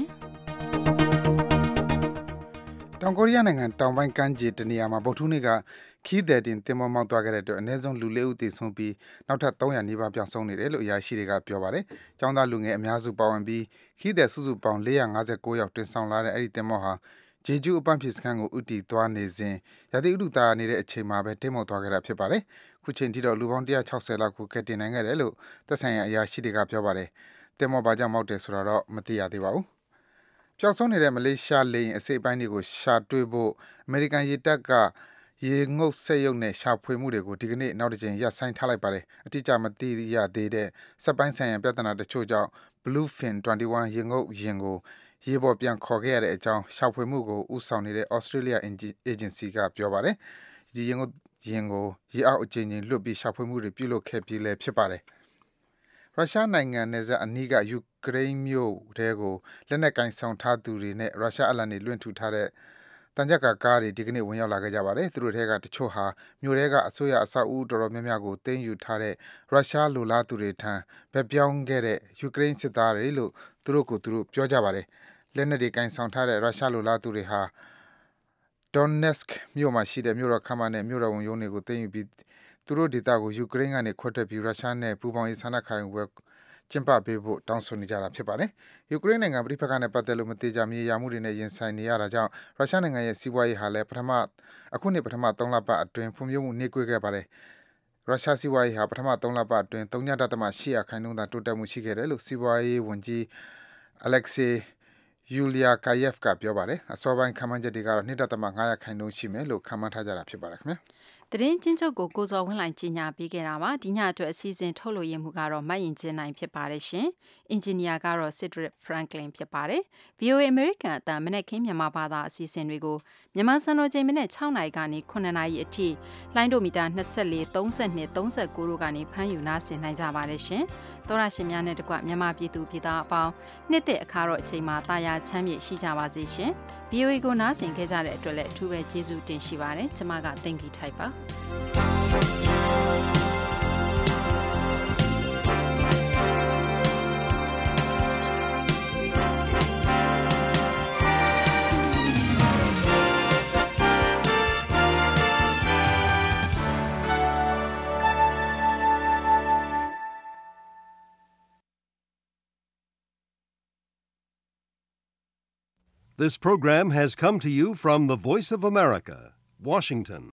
။တောင်ကိုရီးယားနိုင်ငံတောင်ပိုင်းကမ်းခြေတနေရာမှာဗုဒ္ဓဟူးနေ့ကခီးသည်တင်တင်မောမောက်သွားခဲ့တဲ့အတွက်အနည်းဆုံးလူ၄ဦးသေဆုံးပြီးနောက်ထပ်300နီးပါးပျောက်ဆုံးနေတယ်လို့အရာရှိတွေကပြောပါတယ်။ကျောင်းသားလူငယ်အများစုပါဝင်ပြီးခီးသည်စုစုပေါင်း459ယောက်တင်ဆောင်လာတဲ့အဲ့ဒီတင်မောဟာဂျေဂျူးအပန်းဖြေစခန်းကိုဥတီသွားနေစဉ်ရာသီဥတုသားနေတဲ့အချိန်မှာပဲတိမ်မောက်သွားခဲ့တာဖြစ်ပါတယ်။ခုချိန်ထိတော့လူပေါင်း160လောက်ကိုကယ်တင်နိုင်ခဲ့တယ်လို့သက်ဆိုင်ရာအရာရှိတွေကပြောပါတယ်။တင်မောဘာကြောင့်မောက်တယ်ဆိုတာတော့မသိရသေးပါဘူး။ပျောက်ဆုံးနေတဲ့မလေးရှားလေယာဉ်အစိပ်ပိုင်းတွေကိုရှာတွေ့ဖို့အမေရိကန်ရေတပ်ကရေငုပ်စက်ရုပ်နဲ့ရှာဖွေမှုတွေကိုဒီကနေ့နောက်တစ်ကြိမ်ရပ်ဆိုင်းထားလိုက်ပါတယ်။အတိအကျမသိရသေးတဲ့စက်ပိုင်းဆိုင်ရာပြဿနာတချို့ကြောင့် Bluefin 21ရေငုပ်ယာဉ်ကိုရေပေါ်ပြန်ခေါ်ခဲ့ရတဲ့အကြောင်းရှာဖွေမှုကိုဥဆောင်နေတဲ့ Australia Agency ကပြောပါတယ်။ဒီရင်ကိုရေအောက်အကျဉ်းချင်းလွတ်ပြီးရှာဖွေမှုတွေပြုလုပ်ခဲ့ပြီးလည်းဖြစ်ပါတယ်။ရုရှားနိုင်ငံနယ်စပ်အနီးကယူကရိန်းမြို့တဲကိုလက်နက်ကင်ဆောင်ထားသူတွေနဲ့ရုရှားအလံတွေလွှင့်ထူထားတဲ့တန်ကြပ်ကားတွေဒီကနေ့ဝင်ရောက်လာခဲ့ကြပါတယ်။သူတို့ထဲကတချို့ဟာမြို့ထဲကအစိုးရအဆောက်အဦတော်တော်များများကိုသိမ်းယူထားတဲ့ရုရှားလိုလားသူတွေထံဗက်ပြောင်းခဲ့တဲ့ယူကရိန်းစစ်သားတွေလို့သူတို့ပြောကြပါတယ်။လက်နက်တွေကင်ဆောင်ထားတဲ့ရုရှားလိုလားသူတွေဟာ Donetsk မြို့မှာရှိတဲ့မြို့တော်ခမ်းမနဲ့မြို့တော်ဝန်ရုံးတွေကိုသိမ်းယူပြီးသူတို့ဒေသကိုယူကရိန်းကနေခွဲထွက်ပြီးရုရှားနဲ့ပူးပေါင်းရေးဆန္ဒခံယူပွဲကျင်းပပေးဖို့တောင်းဆိုနေကြတာဖြစ်ပါတယ်။ယူကရိန်းနိုင်ငံပြည်ပကနဲ့ပတ်သက်လို့မတိကျမြေယာမှုတွေနဲ့ရင်ဆိုင်နေရတာကြောင့်ရုရှားနိုင်ငံရဲ့စီးပွားရေးဟာလည်းအခုနှစ်ပထမ3လပတ်အတွင်းဖွံ့ဖြိုးမှုနှေးကွေးခဲ့ပါတယ်။ရုရှားစီးပွားရေးဟာပထမ3လပတ်အတွင်း 3.8% သာတိုးတက်မှုရှိခဲ့တယ်လို့စီးပွားရေးဝန်ကြီး Alexei Yuliakayev ကပြောပါတယ်။အစောပိုင်းခန့်မှန်းချက်တွေကတော့ 2.5% ရှိမယ်လို့ခန့်မှန်းထားကြတာဖြစ်ပါတယ်ခင်ဗျာ။သတင်းချင်းချုပ်ကိုကိုစော်ဝင်းလှိုင်ကြီးညာပေးခဲ့တာပါဒီညအတွက်အစီအစဉ်ထုတ်လို့ရမှုကတော့မတ်ရင်ချင်းနိုင်ဖြစ်ပါတယ်ရှင်အင်ဂျင်နီယာကတော့ Cedric Franklin ဖြစ်ပါတယ် VOA American အတန်မနေ့ခင်းမြန်မာဘာသာအစီအစဉ်တွေကိုမြန်မာစံတော်ချိန်မနေ့6နာရီကနေ9နာရီအထိလိုင်းဒိုမီတာ24 32 39တို့ကနေဖမ်းယူနားဆင်နိုင်ကြပါတယ်ရှင်သောရရှင်များနဲ့တကွမြန်မာပြည်သူပြည်သားအပေါင်းနှစ်သက်အခါတော့အချိန်မှာတာယာချမ်းမြေရှိကြပါစေရှင် VOA ကိုနားဆင်ခဲ့ကြတဲ့အတွက်လည်းအထူးပဲကျေးဇူးတင်ရှိပါတယ်ကျွန်မကတင်ကြည့်ထိုက်ပါ This program has come to you from the Voice of America, Washington.